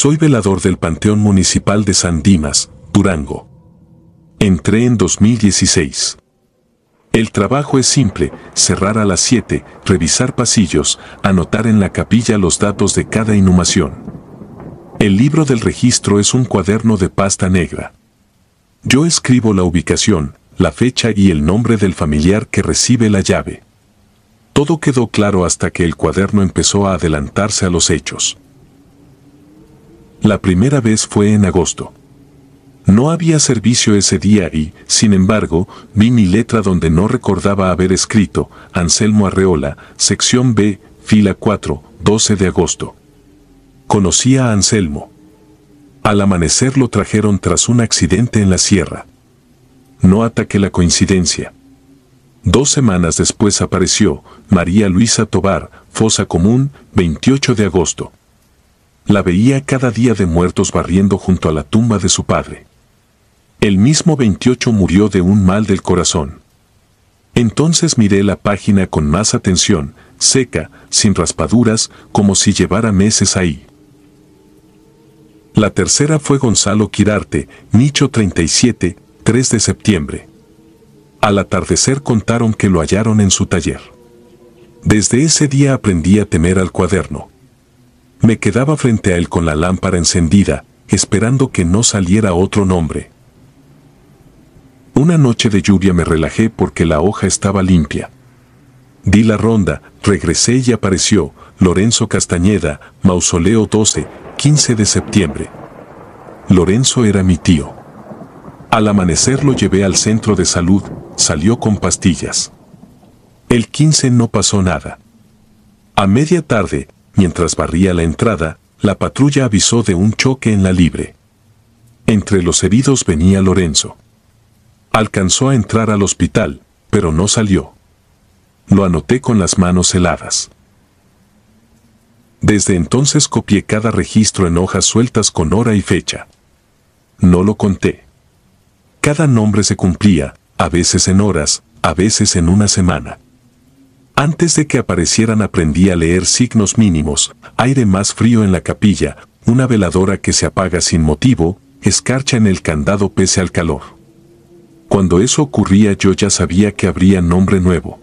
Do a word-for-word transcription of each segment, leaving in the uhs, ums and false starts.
Soy velador del Panteón Municipal de San Dimas, Durango. Entré en dos mil dieciséis. El trabajo es simple: cerrar a las siete, revisar pasillos, anotar en la capilla los datos de cada inhumación. El libro del registro es un cuaderno de pasta negra. Yo escribo la ubicación, la fecha y el nombre del familiar que recibe la llave. Todo quedó claro hasta que el cuaderno empezó a adelantarse a los hechos. La primera vez fue en agosto. No había servicio ese día y, sin embargo, vi mi letra donde no recordaba haber escrito: Anselmo Arreola, sección B, fila cuatro, doce de agosto. Conocía a Anselmo. Al amanecer lo trajeron tras un accidente en la sierra. No ataqué la coincidencia. Dos semanas después apareció María Luisa Tobar, fosa común, veintiocho de agosto. La veía cada día de muertos barriendo junto a la tumba de su padre. El mismo veintiocho murió de un mal del corazón. Entonces miré la página con más atención, seca, sin raspaduras, como si llevara meses ahí. La tercera fue Gonzalo Quirarte, nicho treinta y siete, tres de septiembre. Al atardecer contaron que lo hallaron en su taller. Desde ese día aprendí a temer al cuaderno. Me quedaba frente a él con la lámpara encendida, esperando que no saliera otro nombre. Una noche de lluvia me relajé porque la hoja estaba limpia. Di la ronda, regresé y apareció Lorenzo Castañeda, mausoleo doce, quince de septiembre. Lorenzo era mi tío. Al amanecer lo llevé al centro de salud, salió con pastillas. El quince no pasó nada. A media tarde, mientras barría la entrada, la patrulla avisó de un choque en la libre. Entre los heridos venía Lorenzo. Alcanzó a entrar al hospital, pero no salió. Lo anoté con las manos heladas. Desde entonces copié cada registro en hojas sueltas con hora y fecha. No lo conté. Cada nombre se cumplía, a veces en horas, a veces en una semana. Antes de que aparecieran aprendí a leer signos mínimos: aire más frío en la capilla, una veladora que se apaga sin motivo, escarcha en el candado pese al calor. Cuando eso ocurría yo ya sabía que habría nombre nuevo.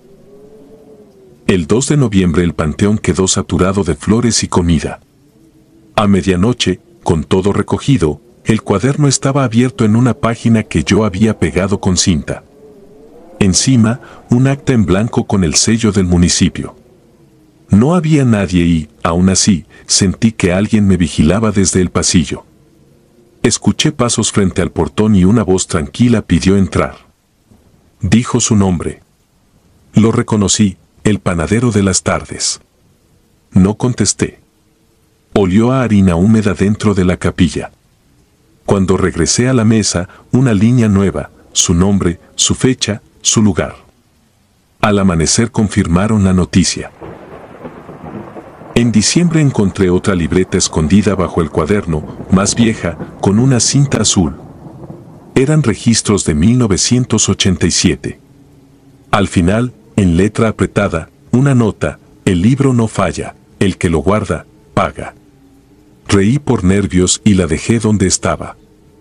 El dos de noviembre el panteón quedó saturado de flores y comida. A medianoche, con todo recogido, el cuaderno estaba abierto en una página que yo había pegado con cinta. Encima, un acta en blanco con el sello del municipio. No había nadie y, aún así, sentí que alguien me vigilaba desde el pasillo. Escuché pasos frente al portón y una voz tranquila pidió entrar. Dijo su nombre. Lo reconocí: el panadero de las tardes. No contesté. Olió a harina húmeda dentro de la capilla. Cuando regresé a la mesa, una línea nueva: su nombre, su fecha, su lugar. Al amanecer confirmaron la noticia. En diciembre encontré otra libreta escondida bajo el cuaderno, más vieja, con una cinta azul. Eran registros de mil novecientos ochenta y siete. Al final, en letra apretada, una nota: el libro no falla, el que lo guarda, paga. Reí por nervios y la dejé donde estaba.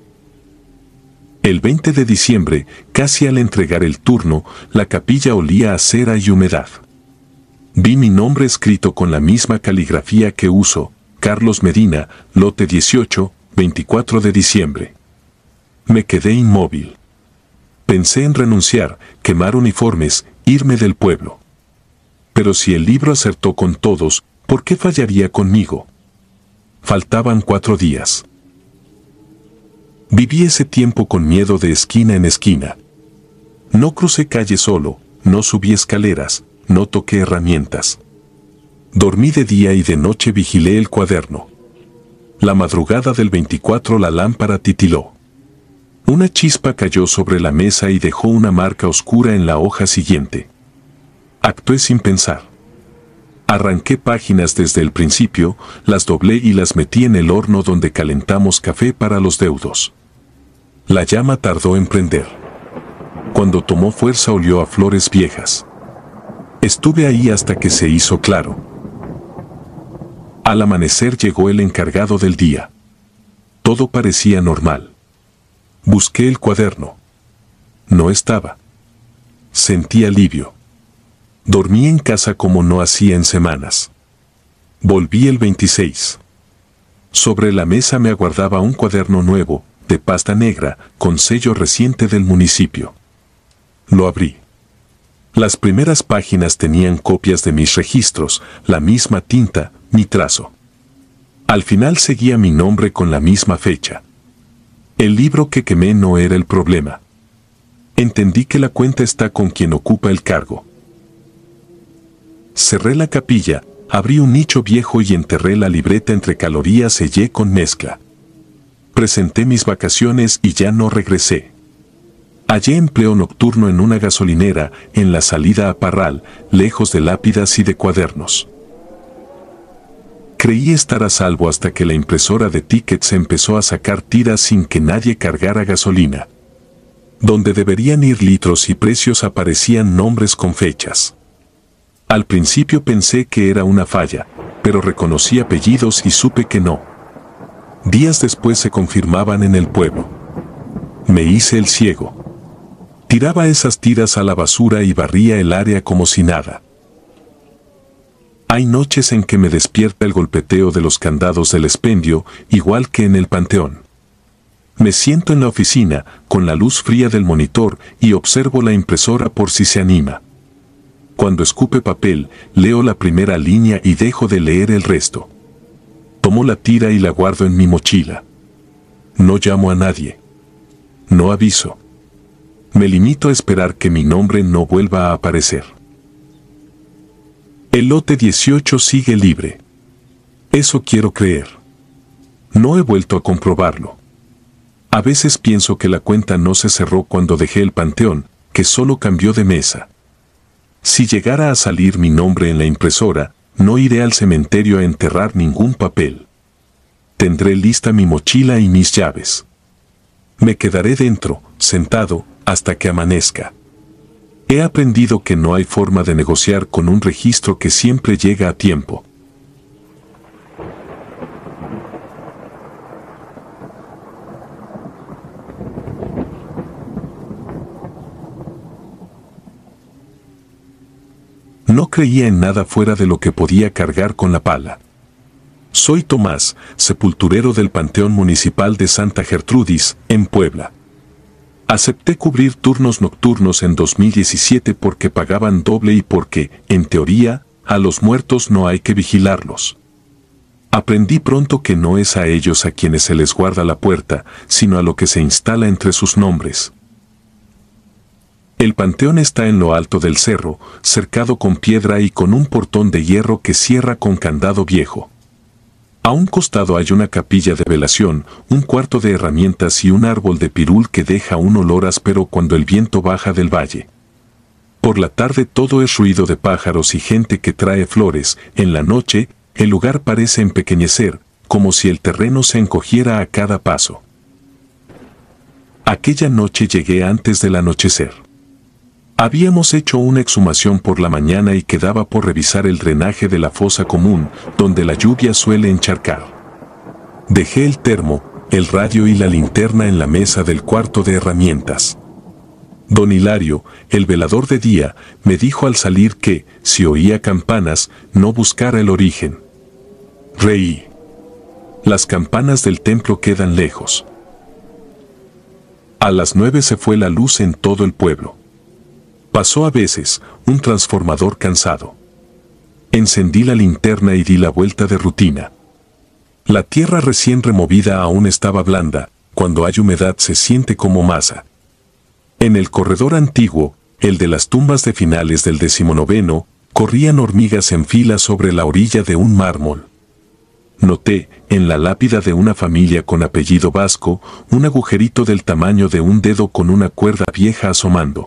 El veinte de diciembre, casi al entregar el turno, la capilla olía a cera y humedad. Vi mi nombre escrito con la misma caligrafía que uso: Carlos Medina, lote dieciocho, veinticuatro de diciembre. Me quedé inmóvil. Pensé en renunciar, quemar uniformes, irme del pueblo. Pero si el libro acertó con todos, ¿por qué fallaría conmigo? Faltaban cuatro días. Viví ese tiempo con miedo de esquina en esquina. No crucé calle solo, no subí escaleras, no toqué herramientas. Dormí de día y de noche vigilé el cuaderno. La madrugada del veinticuatro la lámpara titiló. Una chispa cayó sobre la mesa y dejó una marca oscura en la hoja siguiente. Actué sin pensar. Arranqué páginas desde el principio, las doblé y las metí en el horno donde calentamos café para los deudos. La llama tardó en prender. Cuando tomó fuerza olió a flores viejas. Estuve ahí hasta que se hizo claro. Al amanecer llegó el encargado del día. Todo parecía normal. Busqué el cuaderno. No estaba. Sentí alivio. Dormí en casa como no hacía en semanas. Volví el veintiséis. Sobre la mesa me aguardaba un cuaderno nuevo, de pasta negra, con sello reciente del municipio. Lo abrí. Las primeras páginas tenían copias de mis registros, la misma tinta, mi trazo. Al final seguía mi nombre con la misma fecha. El libro que quemé no era el problema. Entendí que la cuenta está con quien ocupa el cargo. Cerré la capilla, abrí un nicho viejo y enterré la libreta entre calorías, sellé con mezcla. Presenté mis vacaciones y ya no regresé. Hallé empleo nocturno en una gasolinera, en la salida a Parral, lejos de lápidas y de cuadernos. Creí estar a salvo hasta que la impresora de tickets empezó a sacar tiras sin que nadie cargara gasolina. Donde deberían ir litros y precios aparecían nombres con fechas. Al principio pensé que era una falla, pero reconocí apellidos y supe que no. Días después se confirmaban en el pueblo. Me hice el ciego. Tiraba esas tiras a la basura y barría el área como si nada. Hay noches en que me despierta el golpeteo de los candados del expendio, igual que en el panteón. Me siento en la oficina, con la luz fría del monitor, y observo la impresora por si se anima. Cuando escupe papel, leo la primera línea y dejo de leer el resto. Tomo la tira y la guardo en mi mochila. No llamo a nadie. No aviso. Me limito a esperar que mi nombre no vuelva a aparecer. El lote dieciocho sigue libre. Eso quiero creer. No he vuelto a comprobarlo. A veces pienso que la cuenta no se cerró cuando dejé el panteón, que solo cambió de mesa. Si llegara a salir mi nombre en la impresora, no iré al cementerio a enterrar ningún papel. Tendré lista mi mochila y mis llaves. Me quedaré dentro, sentado, hasta que amanezca. He aprendido que no hay forma de negociar con un registro que siempre llega a tiempo. No creía en nada fuera de lo que podía cargar con la pala. Soy Tomás, sepulturero del Panteón Municipal de Santa Gertrudis, en Puebla. Acepté cubrir turnos nocturnos en dos mil diecisiete porque pagaban doble y porque, en teoría, a los muertos no hay que vigilarlos. Aprendí pronto que no es a ellos a quienes se les guarda la puerta, sino a lo que se instala entre sus nombres. El panteón está en lo alto del cerro, cercado con piedra y con un portón de hierro que cierra con candado viejo. A un costado hay una capilla de velación, un cuarto de herramientas y un árbol de pirul que deja un olor áspero cuando el viento baja del valle. Por la tarde todo es ruido de pájaros y gente que trae flores. En la noche, el lugar parece empequeñecer, como si el terreno se encogiera a cada paso. Aquella noche llegué antes del anochecer. Habíamos hecho una exhumación por la mañana y quedaba por revisar el drenaje de la fosa común, donde la lluvia suele encharcar. Dejé el termo, el radio y la linterna en la mesa del cuarto de herramientas. Don Hilario, el velador de día, me dijo al salir que, si oía campanas, no buscara el origen. Reí. Las campanas del templo quedan lejos. A las nueve se fue la luz en todo el pueblo. Pasó a veces, un transformador cansado. Encendí la linterna y di la vuelta de rutina. La tierra recién removida aún estaba blanda, cuando hay humedad se siente como masa. En el corredor antiguo, el de las tumbas de finales del decimonoveno, corrían hormigas en fila sobre la orilla de un mármol. Noté, en la lápida de una familia con apellido vasco, un agujerito del tamaño de un dedo con una cuerda vieja asomando.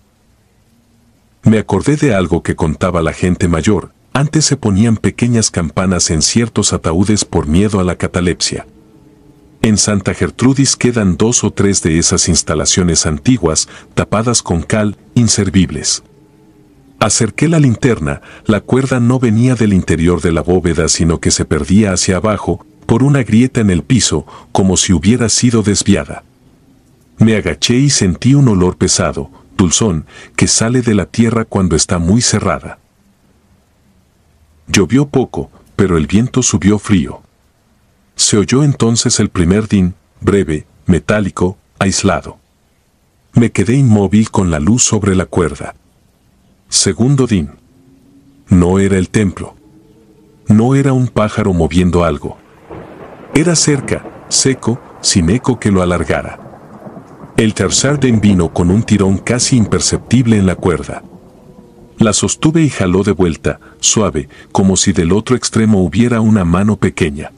Me acordé de algo que contaba la gente mayor. Antes se ponían pequeñas campanas en ciertos ataúdes por miedo a la catalepsia. En Santa Gertrudis quedan dos o tres de esas instalaciones antiguas, tapadas con cal, inservibles. Acerqué la linterna, la cuerda no venía del interior de la bóveda sino que se perdía hacia abajo, por una grieta en el piso, como si hubiera sido desviada. Me agaché y sentí un olor pesado, dulzón, que sale de la tierra cuando está muy cerrada. Llovió poco, pero el viento subió frío. Se oyó entonces el primer din, breve, metálico, aislado. Me quedé inmóvil con la luz sobre la cuerda. Segundo din. No era el templo. No era un pájaro moviendo algo. Era cerca, seco, sin eco que lo alargara. El tercer din vino con un tirón casi imperceptible en la cuerda. La sostuve y jaló de vuelta, suave, como si del otro extremo hubiera una mano pequeña.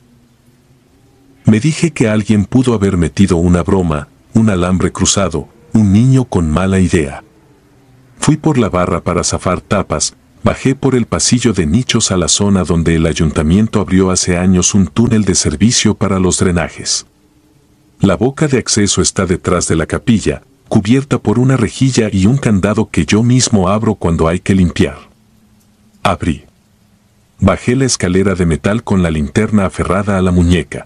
Me dije que alguien pudo haber metido una broma, un alambre cruzado, un niño con mala idea. Fui por la barra para zafar tapas, bajé por el pasillo de nichos a la zona donde el ayuntamiento abrió hace años un túnel de servicio para los drenajes. La boca de acceso está detrás de la capilla, cubierta por una rejilla y un candado que yo mismo abro cuando hay que limpiar. Abrí. Bajé la escalera de metal con la linterna aferrada a la muñeca.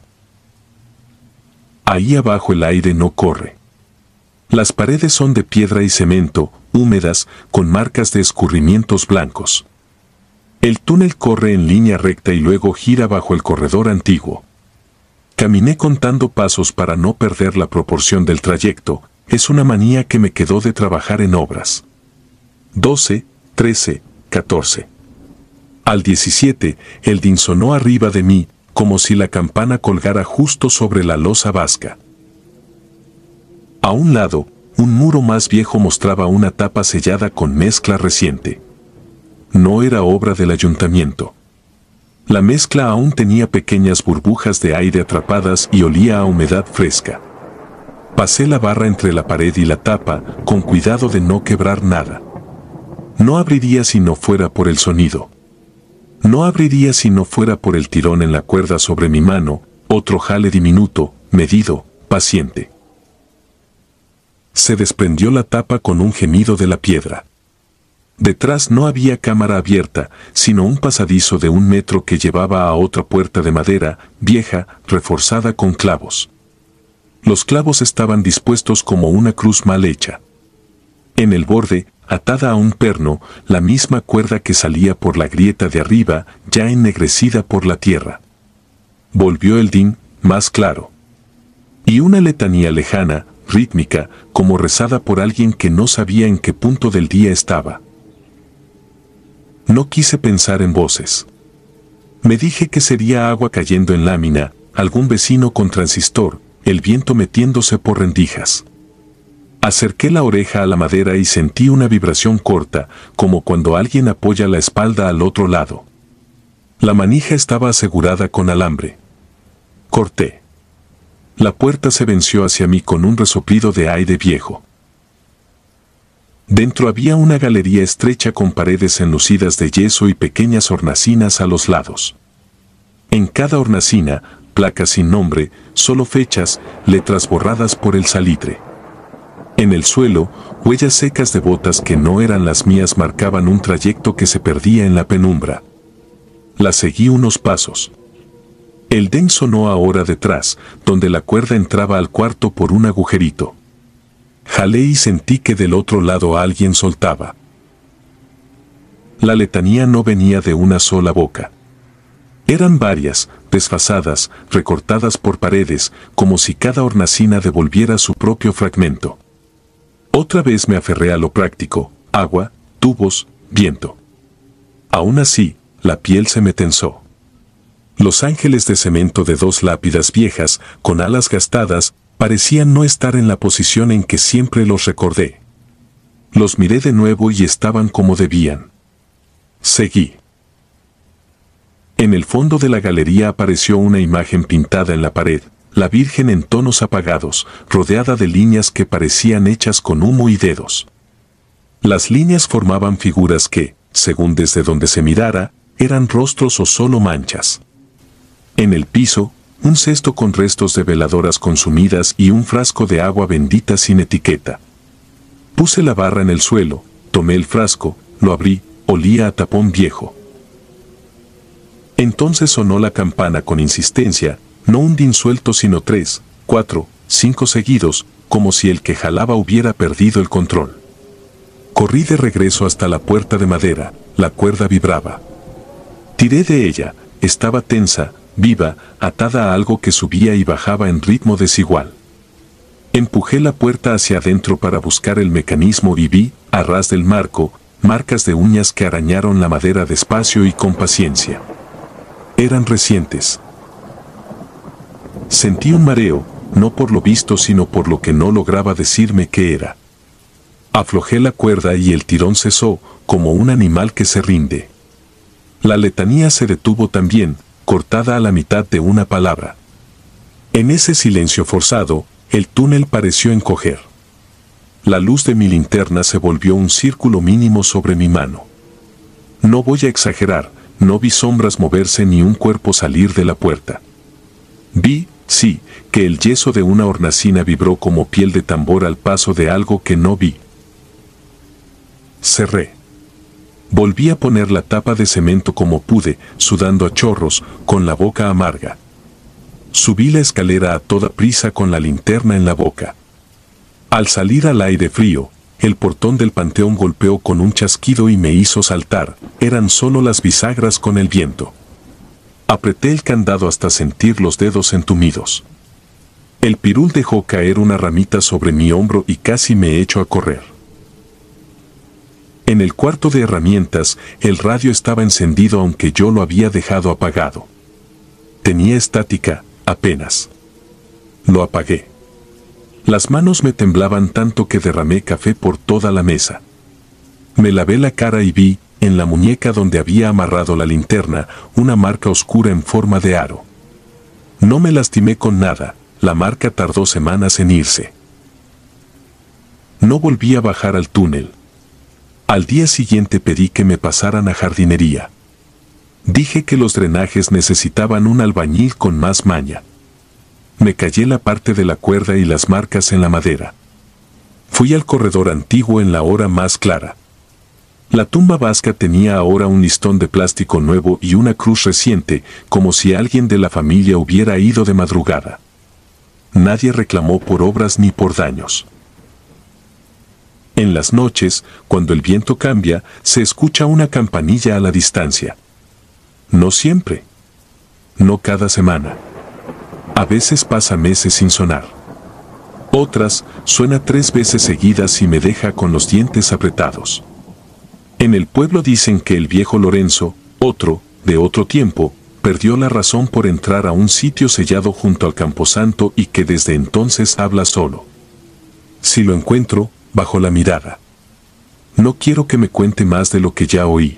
Ahí abajo el aire no corre. Las paredes son de piedra y cemento, húmedas, con marcas de escurrimientos blancos. El túnel corre en línea recta y luego gira bajo el corredor antiguo. Caminé contando pasos para no perder la proporción del trayecto, es una manía que me quedó de trabajar en obras. doce, trece, catorce. Al diecisiete, el din sonó arriba de mí, como si la campana colgara justo sobre la losa vasca. A un lado, un muro más viejo mostraba una tapa sellada con mezcla reciente. No era obra del ayuntamiento. La mezcla aún tenía pequeñas burbujas de aire atrapadas y olía a humedad fresca. Pasé la barra entre la pared y la tapa, con cuidado de no quebrar nada. No abriría si no fuera por el sonido. No abriría si no fuera por el tirón en la cuerda sobre mi mano, otro jale diminuto, medido, paciente. Se desprendió la tapa con un gemido de la piedra. Detrás no había cámara abierta, sino un pasadizo de un metro que llevaba a otra puerta de madera, vieja, reforzada con clavos. Los clavos estaban dispuestos como una cruz mal hecha. En el borde, atada a un perno, la misma cuerda que salía por la grieta de arriba, ya ennegrecida por la tierra. Volvió el din, más claro. Y una letanía lejana, rítmica, como rezada por alguien que no sabía en qué punto del día estaba. No quise pensar en voces. Me dije que sería agua cayendo en lámina, algún vecino con transistor, el viento metiéndose por rendijas. Acerqué la oreja a la madera y sentí una vibración corta, como cuando alguien apoya la espalda al otro lado. La manija estaba asegurada con alambre. Corté. La puerta se venció hacia mí con un resoplido de aire viejo. Dentro había una galería estrecha con paredes enlucidas de yeso y pequeñas hornacinas a los lados. En cada hornacina, placas sin nombre, solo fechas, letras borradas por el salitre. En el suelo, huellas secas de botas que no eran las mías marcaban un trayecto que se perdía en la penumbra. La seguí unos pasos. El den sonó ahora detrás, donde la cuerda entraba al cuarto por un agujerito. Jalé y sentí que del otro lado alguien soltaba. La letanía no venía de una sola boca. Eran varias, desfasadas, recortadas por paredes, como si cada hornacina devolviera su propio fragmento. Otra vez me aferré a lo práctico, agua, tubos, viento. Aún así, la piel se me tensó. Los ángeles de cemento de dos lápidas viejas, con alas gastadas, parecían no estar en la posición en que siempre los recordé. Los miré de nuevo y estaban como debían. Seguí. En el fondo de la galería apareció una imagen pintada en la pared, la Virgen en tonos apagados, rodeada de líneas que parecían hechas con humo y dedos. Las líneas formaban figuras que, según desde donde se mirara, eran rostros o solo manchas. En el piso, un cesto con restos de veladoras consumidas y un frasco de agua bendita sin etiqueta. Puse la barra en el suelo, tomé el frasco, lo abrí, olía a tapón viejo. Entonces sonó la campana con insistencia, no un din suelto sino tres, cuatro, cinco seguidos, como si el que jalaba hubiera perdido el control. Corrí de regreso hasta la puerta de madera, la cuerda vibraba. Tiré de ella, estaba tensa, viva, atada a algo que subía y bajaba en ritmo desigual. Empujé la puerta hacia adentro para buscar el mecanismo y vi, a ras del marco, marcas de uñas que arañaron la madera despacio y con paciencia. Eran recientes. Sentí un mareo, no por lo visto sino por lo que no lograba decirme qué era. Aflojé la cuerda y el tirón cesó, como un animal que se rinde. La letanía se detuvo también, cortada a la mitad de una palabra. En ese silencio forzado, el túnel pareció encoger. La luz de mi linterna se volvió un círculo mínimo sobre mi mano. No voy a exagerar, no vi sombras moverse ni un cuerpo salir de la puerta. Vi, sí, que el yeso de una hornacina vibró como piel de tambor al paso de algo que no vi. Cerré. Volví a poner la tapa de cemento como pude, sudando a chorros, con la boca amarga. Subí la escalera a toda prisa con la linterna en la boca. Al salir al aire frío, el portón del panteón golpeó con un chasquido y me hizo saltar, eran solo las bisagras con el viento. Apreté el candado hasta sentir los dedos entumidos. El pirul dejó caer una ramita sobre mi hombro y casi me echo a correr. En el cuarto de herramientas, el radio estaba encendido aunque yo lo había dejado apagado. Tenía estática, apenas. Lo apagué. Las manos me temblaban tanto que derramé café por toda la mesa. Me lavé la cara y vi, en la muñeca donde había amarrado la linterna, una marca oscura en forma de aro. No me lastimé con nada, la marca tardó semanas en irse. No volví a bajar al túnel. Al día siguiente pedí que me pasaran a jardinería. Dije que los drenajes necesitaban un albañil con más maña. Me callé la parte de la cuerda y las marcas en la madera. Fui al corredor antiguo en la hora más clara. La tumba vasca tenía ahora un listón de plástico nuevo y una cruz reciente, como si alguien de la familia hubiera ido de madrugada. Nadie reclamó por obras ni por daños. En las noches, cuando el viento cambia, se escucha una campanilla a la distancia. No siempre. No cada semana. A veces pasa meses sin sonar. Otras, suena tres veces seguidas y me deja con los dientes apretados. En el pueblo dicen que el viejo Lorenzo, otro, de otro tiempo, perdió la razón por entrar a un sitio sellado junto al camposanto y que desde entonces habla solo. Si lo encuentro, bajo la mirada. No quiero que me cuente más de lo que ya oí.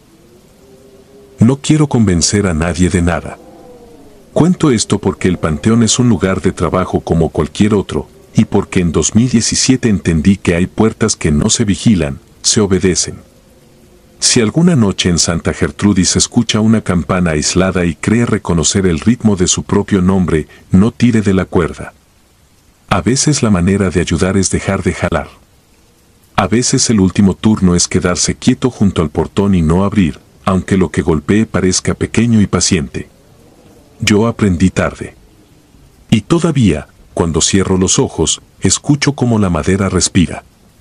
No quiero convencer a nadie de nada. Cuento esto porque el panteón es un lugar de trabajo como cualquier otro, y porque en dos mil diecisiete entendí que hay puertas que no se vigilan, se obedecen. Si alguna noche en Santa Gertrudis escucha una campana aislada y cree reconocer el ritmo de su propio nombre, no tire de la cuerda. A veces la manera de ayudar es dejar de jalar. A veces el último turno es quedarse quieto junto al portón y no abrir, aunque lo que golpee parezca pequeño y paciente. Yo aprendí tarde. Y todavía, cuando cierro los ojos, escucho cómo la madera respira.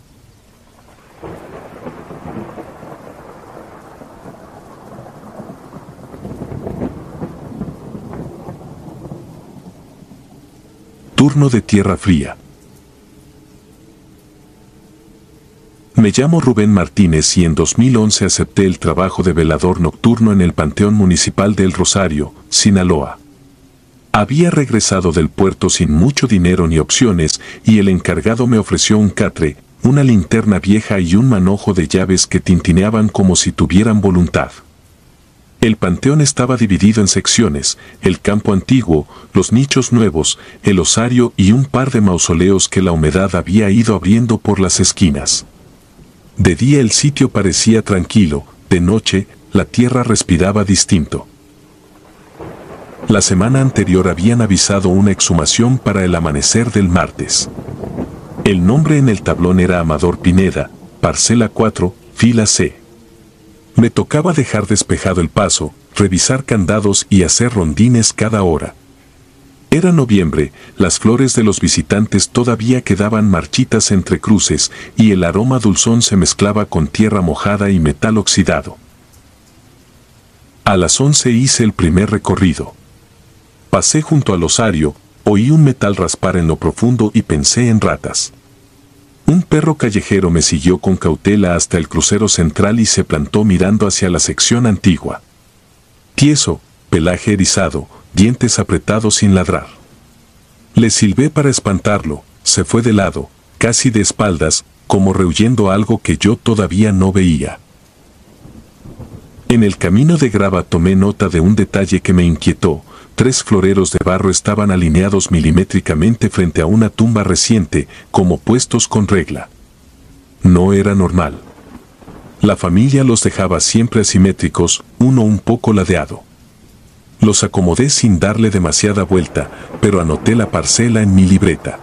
Turno de tierra fría. Me llamo Rubén Martínez y en dos mil once acepté el trabajo de velador nocturno en el Panteón Municipal del Rosario, Sinaloa. Había regresado del puerto sin mucho dinero ni opciones y el encargado me ofreció un catre, una linterna vieja y un manojo de llaves que tintineaban como si tuvieran voluntad. El panteón estaba dividido en secciones, el campo antiguo, los nichos nuevos, el osario y un par de mausoleos que la humedad había ido abriendo por las esquinas. De día el sitio parecía tranquilo, de noche, la tierra respiraba distinto. La semana anterior habían avisado una exhumación para el amanecer del martes. El nombre en el tablón era Amador Pineda, parcela cuatro, fila C. Me tocaba dejar despejado el paso, revisar candados y hacer rondines cada hora. Era noviembre, las flores de los visitantes todavía quedaban marchitas entre cruces y el aroma dulzón se mezclaba con tierra mojada y metal oxidado. A las once hice el primer recorrido. Pasé junto al osario, oí un metal raspar en lo profundo y pensé en ratas. Un perro callejero me siguió con cautela hasta el crucero central y se plantó mirando hacia la sección antigua. Tieso, pelaje erizado, dientes apretados sin ladrar. Le silbé para espantarlo, se fue de lado, casi de espaldas, como rehuyendo algo que yo todavía no veía. En el camino de grava tomé nota de un detalle que me inquietó. Tres floreros de barro estaban alineados milimétricamente frente a una tumba reciente, como puestos con regla. No era normal. La familia los dejaba siempre asimétricos, uno un poco ladeado. Los acomodé sin darle demasiada vuelta, pero anoté la parcela en mi libreta.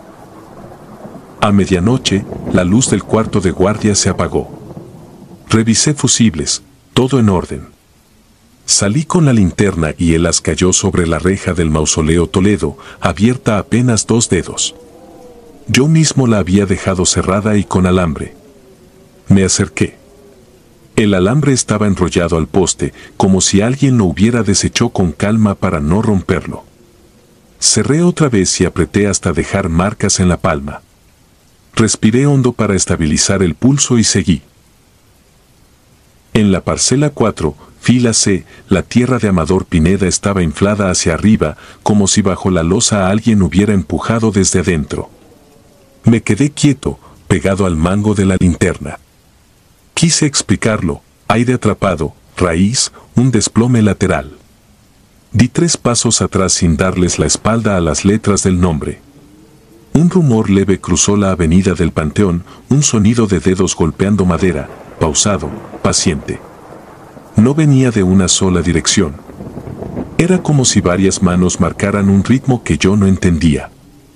A medianoche, la luz del cuarto de guardia se apagó. Revisé fusibles, todo en orden. Salí con la linterna y el haz cayó sobre la reja del mausoleo Toledo, abierta apenas dos dedos. Yo mismo la había dejado cerrada y con alambre. Me acerqué. El alambre estaba enrollado al poste, como si alguien lo hubiera deshecho con calma para no romperlo. Cerré otra vez y apreté hasta dejar marcas en la palma. Respiré hondo para estabilizar el pulso y seguí. En la parcela cuatro, fila C, la tierra de Amador Pineda estaba inflada hacia arriba, como si bajo la losa alguien hubiera empujado desde adentro. Me quedé quieto, pegado al mango de la linterna. Quise explicarlo, aire atrapado, raíz, un desplome lateral. Di tres pasos atrás sin darles la espalda a las letras del nombre. Un rumor leve cruzó la avenida del Panteón, un sonido de dedos golpeando madera, pausado, paciente. No venía de una sola dirección. Era como si varias manos marcaran un ritmo que yo no entendía.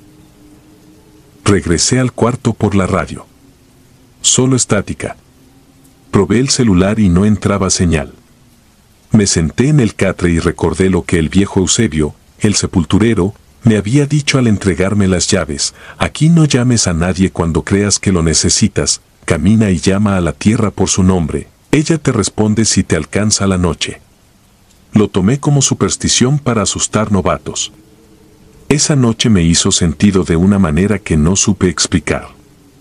Regresé al cuarto por la radio. Solo estática. Probé el celular y no entraba señal. Me senté en el catre y recordé lo que el viejo Eusebio, el sepulturero, me había dicho al entregarme las llaves: aquí no llames a nadie cuando creas que lo necesitas, camina y llama a la tierra por su nombre, ella te responde si te alcanza la noche. Lo tomé como superstición para asustar novatos. Esa noche me hizo sentido de una manera que no supe explicar.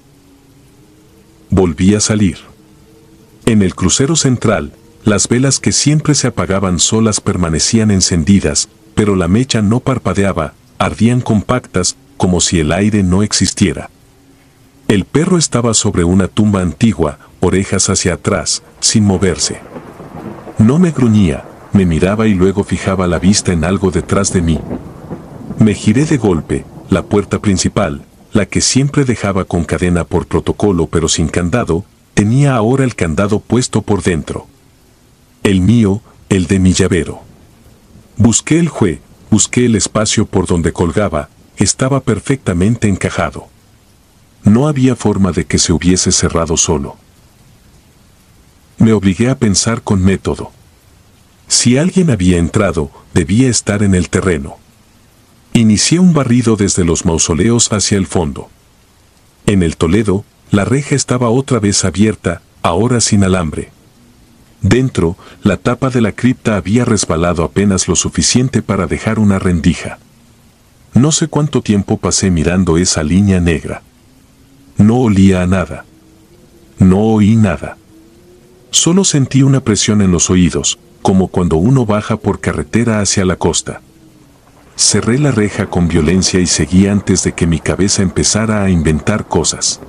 Volví a salir. En el crucero central, las velas que siempre se apagaban solas permanecían encendidas, pero la mecha no parpadeaba, ardían compactas, como si el aire no existiera. El perro estaba sobre una tumba antigua, orejas hacia atrás, sin moverse. No me gruñía, me miraba y luego fijaba la vista en algo detrás de mí. Me giré de golpe, la puerta principal, la que siempre dejaba con cadena por protocolo pero sin candado, tenía ahora el candado puesto por dentro. El mío, el de mi llavero. Busqué el jue, busqué el espacio por donde colgaba, estaba perfectamente encajado. No había forma de que se hubiese cerrado solo. Me obligué a pensar con método. Si alguien había entrado, debía estar en el terreno. Inicié un barrido desde los mausoleos hacia el fondo. En el Toledo, la reja estaba otra vez abierta, ahora sin alambre. Dentro, la tapa de la cripta había resbalado apenas lo suficiente para dejar una rendija. No sé cuánto tiempo pasé mirando esa línea negra. No olía a nada. No oí nada. Solo sentí una presión en los oídos, como cuando uno baja por carretera hacia la costa. Cerré la reja con violencia y seguí antes de que mi cabeza empezara a inventar cosas.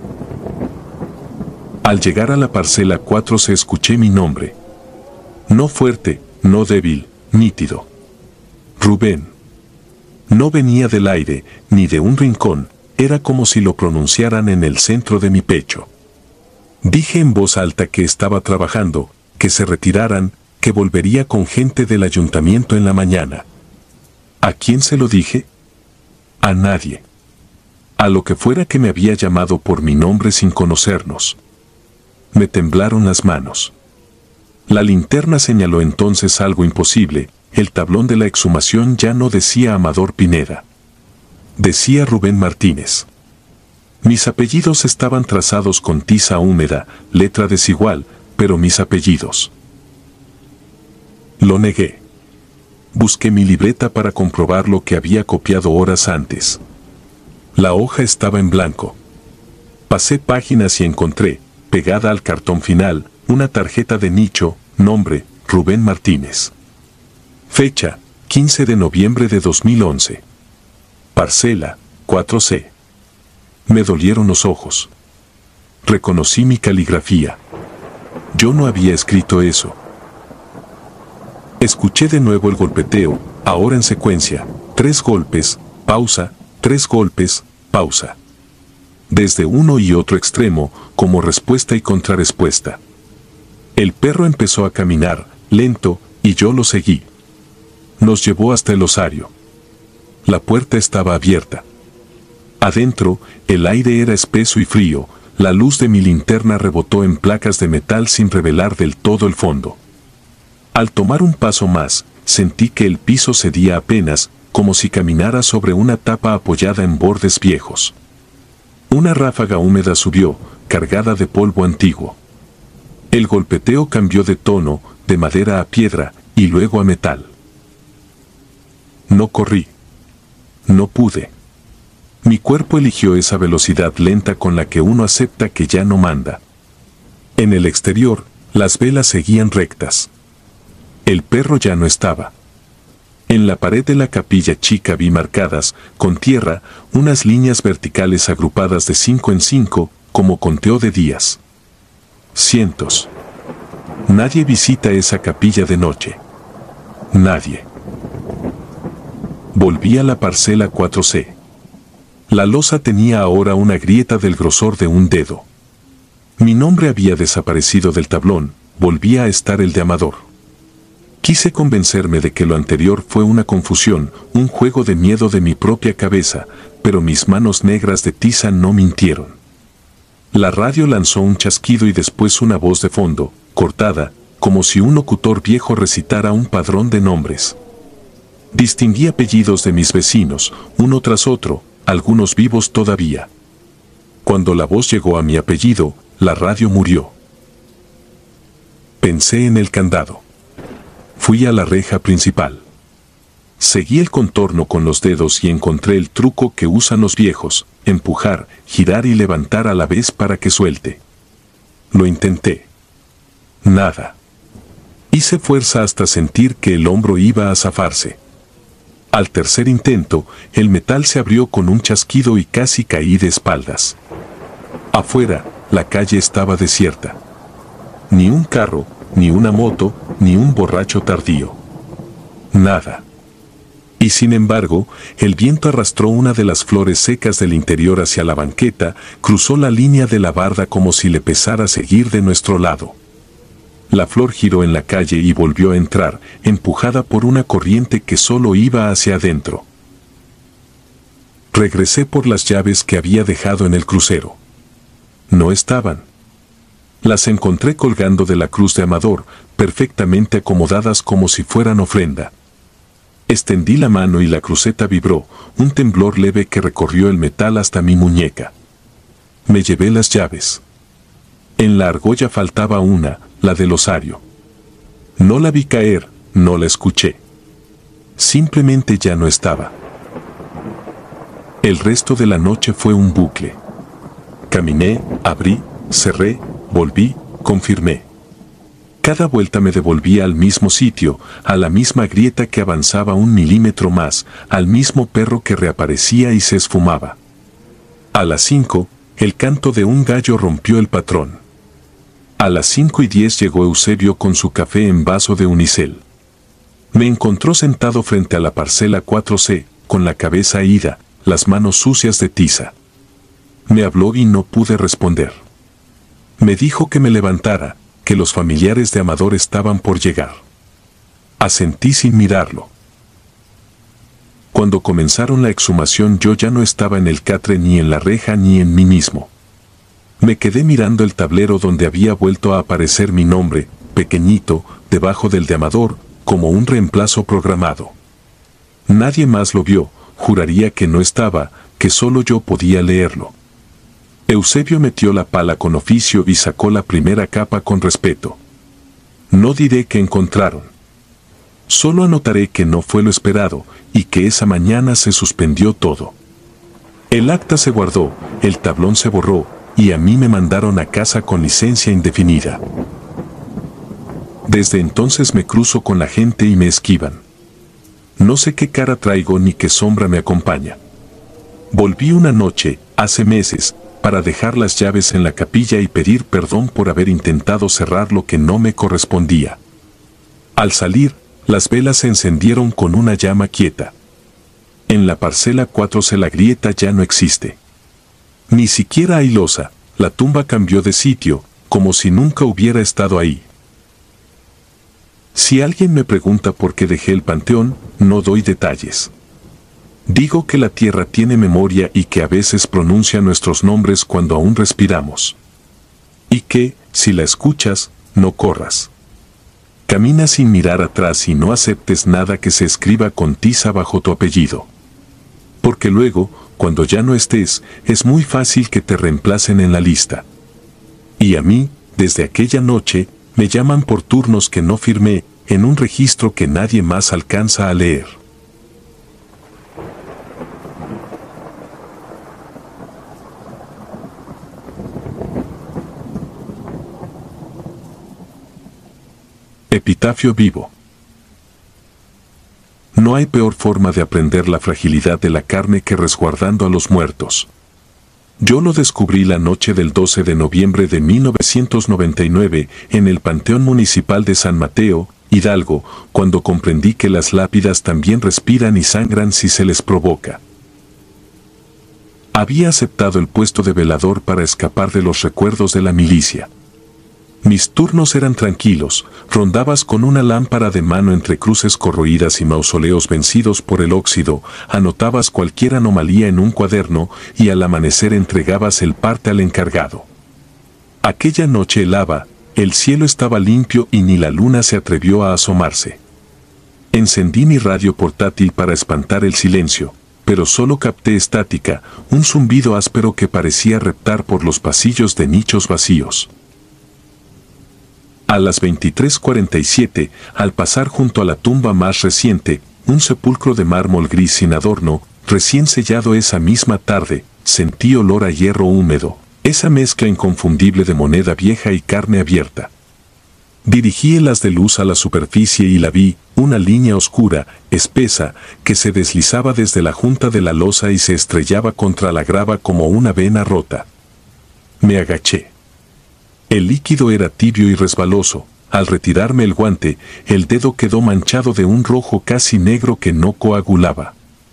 Al llegar a la parcela cuatro se escuché mi nombre. No fuerte, no débil, nítido. Rubén. No venía del aire, ni de un rincón, era como si lo pronunciaran en el centro de mi pecho. Dije en voz alta que estaba trabajando, que se retiraran, que volvería con gente del ayuntamiento en la mañana. ¿A quién se lo dije? A nadie. A lo que fuera que me había llamado por mi nombre sin conocernos. Me temblaron las manos. La linterna señaló entonces algo imposible. El tablón de la exhumación ya no decía Amador Pineda. Decía Rubén Martínez. Mis apellidos estaban trazados con tiza húmeda, letra desigual, pero mis apellidos. Lo negué. Busqué mi libreta para comprobar lo que había copiado horas antes. La hoja estaba en blanco. Pasé páginas y encontré, pegada al cartón final, una tarjeta de nicho, nombre, Rubén Martínez. Fecha, quince de noviembre de dos mil once. Parcela, cuatro C. Me dolieron los ojos. Reconocí mi caligrafía. Yo no había escrito eso. Escuché de nuevo el golpeteo, ahora en secuencia, tres golpes, pausa, tres golpes, pausa. Desde uno y otro extremo, como respuesta y contrarrespuesta. El perro empezó a caminar, lento, y yo lo seguí. Nos llevó hasta el osario. La puerta estaba abierta. Adentro, el aire era espeso y frío, la luz de mi linterna rebotó en placas de metal sin revelar del todo el fondo. Al tomar un paso más, sentí que el piso cedía apenas, como si caminara sobre una tapa apoyada en bordes viejos. Una ráfaga húmeda subió, cargada de polvo antiguo. El golpeteo cambió de tono, de madera a piedra, y luego a metal. No corrí. No pude. Mi cuerpo eligió esa velocidad lenta con la que uno acepta que ya no manda. En el exterior, las velas seguían rectas. El perro ya no estaba. En la pared de la capilla chica vi marcadas, con tierra, unas líneas verticales agrupadas de cinco en cinco, como conteo de días. Cientos. Nadie visita esa capilla de noche. Nadie. Volví a la parcela cuatro C. La losa tenía ahora una grieta del grosor de un dedo. Mi nombre había desaparecido del tablón, volvía a estar el de Amador. Quise convencerme de que lo anterior fue una confusión, un juego de miedo de mi propia cabeza, pero mis manos negras de tiza no mintieron. La radio lanzó un chasquido y después una voz de fondo, cortada, como si un locutor viejo recitara un padrón de nombres. Distinguí apellidos de mis vecinos, uno tras otro, algunos vivos todavía. Cuando la voz llegó a mi apellido, la radio murió. Pensé en el candado. Fui a la reja principal. Seguí el contorno con los dedos y encontré el truco que usan los viejos, empujar, girar y levantar a la vez para que suelte. Lo intenté. Nada. Hice fuerza hasta sentir que el hombro iba a zafarse. Al tercer intento, el metal se abrió con un chasquido y casi caí de espaldas. Afuera, la calle estaba desierta. Ni un carro, ni una moto, ni un borracho tardío. Nada. Y sin embargo, el viento arrastró una de las flores secas del interior hacia la banqueta, cruzó la línea de la barda como si le pesara seguir de nuestro lado. La flor giró en la calle y volvió a entrar, empujada por una corriente que solo iba hacia adentro. Regresé por las llaves que había dejado en el crucero. No estaban. Las encontré colgando de la cruz de Amador, perfectamente acomodadas como si fueran ofrenda. Extendí la mano y la cruceta vibró, un temblor leve que recorrió el metal hasta mi muñeca. Me llevé las llaves. En la argolla faltaba una, la del osario. No la vi caer, no la escuché. Simplemente ya no estaba. El resto de la noche fue un bucle. Caminé, abrí, cerré, volví, confirmé. Cada vuelta me devolvía al mismo sitio, a la misma grieta que avanzaba un milímetro más, al mismo perro que reaparecía y se esfumaba. A las cinco, el canto de un gallo rompió el patrón. A las cinco y diez llegó Eusebio con su café en vaso de unicel. Me encontró sentado frente a la parcela cuatro C, con la cabeza ida, las manos sucias de tiza. Me habló y no pude responder. Me dijo que me levantara, que los familiares de Amador estaban por llegar. Asentí sin mirarlo. Cuando comenzaron la exhumación yo ya no estaba en el catre ni en la reja ni en mí mismo. Me quedé mirando el tablero donde había vuelto a aparecer mi nombre, pequeñito, debajo del de Amador, como un reemplazo programado. Nadie más lo vio, juraría que no estaba, que solo yo podía leerlo. Eusebio metió la pala con oficio y sacó la primera capa con respeto. No diré qué encontraron. Solo anotaré que no fue lo esperado, y que esa mañana se suspendió todo. El acta se guardó, el tablón se borró, y a mí me mandaron a casa con licencia indefinida. Desde entonces me cruzo con la gente y me esquivan. No sé qué cara traigo ni qué sombra me acompaña. Volví una noche, hace meses, para dejar las llaves en la capilla y pedir perdón por haber intentado cerrar lo que no me correspondía. Al salir, las velas se encendieron con una llama quieta. En la parcela cuatro C la grieta ya no existe. Ni siquiera hay losa, la tumba cambió de sitio, como si nunca hubiera estado ahí. Si alguien me pregunta por qué dejé el panteón, no doy detalles. Digo que la tierra tiene memoria y que a veces pronuncia nuestros nombres cuando aún respiramos. Y que, si la escuchas, no corras. Camina sin mirar atrás y no aceptes nada que se escriba con tiza bajo tu apellido. Porque luego, cuando ya no estés, es muy fácil que te reemplacen en la lista. Y a mí, desde aquella noche, me llaman por turnos que no firmé, en un registro que nadie más alcanza a leer. Epitafio vivo. No hay peor forma de aprender la fragilidad de la carne que resguardando a los muertos. Yo lo descubrí la noche del doce de noviembre de mil novecientos noventa y nueve en el Panteón Municipal de San Mateo, Hidalgo, cuando comprendí que las lápidas también respiran y sangran si se les provoca. Había aceptado el puesto de velador para escapar de los recuerdos de la milicia. Mis turnos eran tranquilos, rondabas con una lámpara de mano entre cruces corroídas y mausoleos vencidos por el óxido, anotabas cualquier anomalía en un cuaderno y al amanecer entregabas el parte al encargado. Aquella noche helaba, el cielo estaba limpio y ni la luna se atrevió a asomarse. Encendí mi radio portátil para espantar el silencio, pero solo capté estática, un zumbido áspero que parecía reptar por los pasillos de nichos vacíos. A las veintitrés cuarenta y siete, al pasar junto a la tumba más reciente, un sepulcro de mármol gris sin adorno, recién sellado esa misma tarde, sentí olor a hierro húmedo, esa mezcla inconfundible de moneda vieja y carne abierta. Dirigí el haz de luz a la superficie y la vi, una línea oscura, espesa, que se deslizaba desde la junta de la losa y se estrellaba contra la grava como una vena rota. Me agaché. El líquido era tibio y resbaloso. Al retirarme el guante, el dedo quedó manchado de un rojo casi negro que no coagulaba.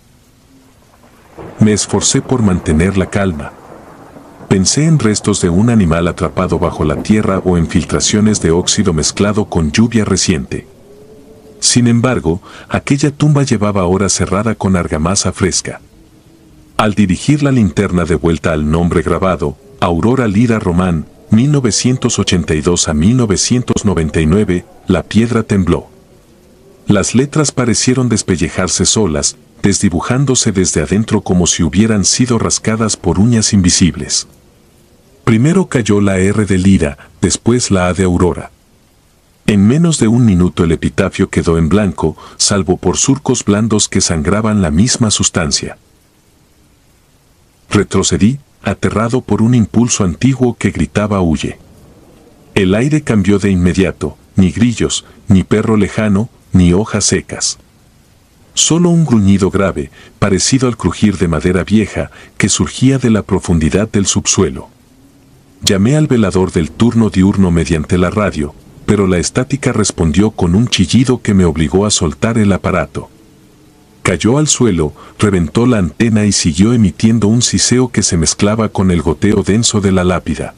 Me esforcé por mantener la calma. Pensé en restos de un animal atrapado bajo la tierra o en filtraciones de óxido mezclado con lluvia reciente. Sin embargo, aquella tumba llevaba horas cerrada con argamasa fresca. Al dirigir la linterna de vuelta al nombre grabado, Aurora Lira Román, mil novecientos ochenta y dos a mil novecientos noventa y nueve, la piedra tembló. Las letras parecieron despellejarse solas, desdibujándose desde adentro como si hubieran sido rascadas por uñas invisibles. Primero cayó la R de Lira, después la A de Aurora. En menos de un minuto el epitafio quedó en blanco, salvo por surcos blandos que sangraban la misma sustancia. Retrocedí, aterrado por un impulso antiguo que gritaba huye. El aire cambió de inmediato, ni grillos, ni perro lejano, ni hojas secas. Solo un gruñido grave, parecido al crujir de madera vieja, que surgía de la profundidad del subsuelo. Llamé al velador del turno diurno mediante la radio, pero la estática respondió con un chillido que me obligó a soltar el aparato. Cayó al suelo, reventó la antena y siguió emitiendo un siseo que se mezclaba con el goteo denso de la lápida.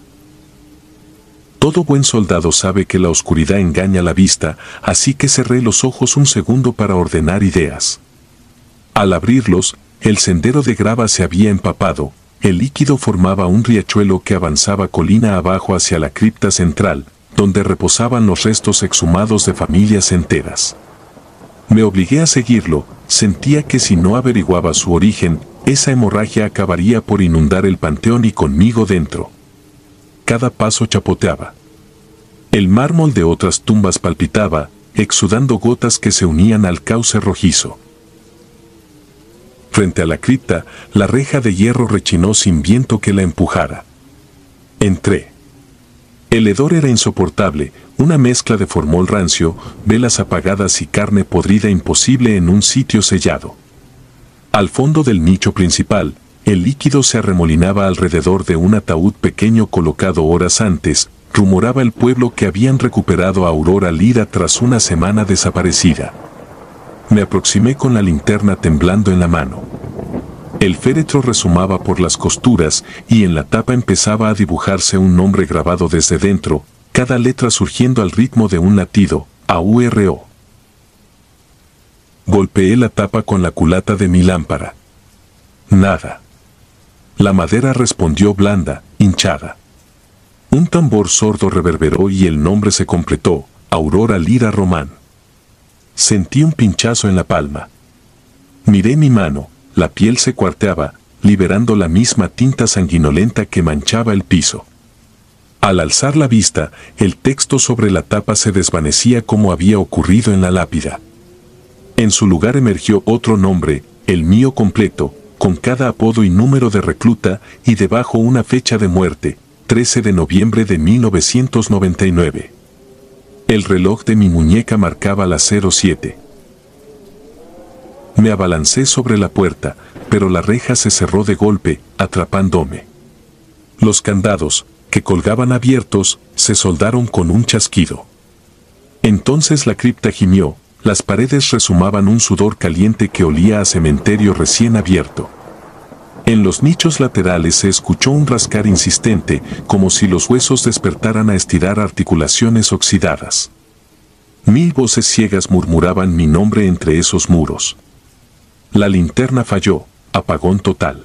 Todo buen soldado sabe que la oscuridad engaña la vista, así que cerré los ojos un segundo para ordenar ideas. Al abrirlos, el sendero de grava se había empapado, el líquido formaba un riachuelo que avanzaba colina abajo hacia la cripta central, donde reposaban los restos exhumados de familias enteras. Me obligué a seguirlo, sentía que si no averiguaba su origen, esa hemorragia acabaría por inundar el panteón y conmigo dentro. Cada paso chapoteaba. El mármol de otras tumbas palpitaba, exudando gotas que se unían al cauce rojizo. Frente a la cripta, la reja de hierro rechinó sin viento que la empujara. Entré. El hedor era insoportable, una mezcla de formol rancio, velas apagadas y carne podrida imposible en un sitio sellado. Al fondo del nicho principal, el líquido se arremolinaba alrededor de un ataúd pequeño colocado horas antes. Rumoraba el pueblo que habían recuperado a Aurora Lira tras una semana desaparecida. Me aproximé con la linterna temblando en la mano. El féretro resumaba por las costuras y en la tapa empezaba a dibujarse un nombre grabado desde dentro, cada letra surgiendo al ritmo de un latido, A U R O. Golpeé la tapa con la culata de mi lámpara. Nada. La madera respondió blanda, hinchada. Un tambor sordo reverberó y el nombre se completó, Aurora Lira Román. Sentí un pinchazo en la palma. Miré mi mano, la piel se cuarteaba, liberando la misma tinta sanguinolenta que manchaba el piso. Al alzar la vista, el texto sobre la tapa se desvanecía como había ocurrido en la lápida. En su lugar emergió otro nombre, el mío completo, con cada apodo y número de recluta, y debajo una fecha de muerte, trece de noviembre de mil novecientos noventa y nueve. El reloj de mi muñeca marcaba las cero siete. Me abalancé sobre la puerta, pero la reja se cerró de golpe, atrapándome. Los candados, que colgaban abiertos, se soldaron con un chasquido. Entonces la cripta gimió, las paredes resumaban un sudor caliente que olía a cementerio recién abierto. En los nichos laterales se escuchó un rascar insistente, como si los huesos despertaran a estirar articulaciones oxidadas. Mil voces ciegas murmuraban mi nombre entre esos muros. La linterna falló, apagón total.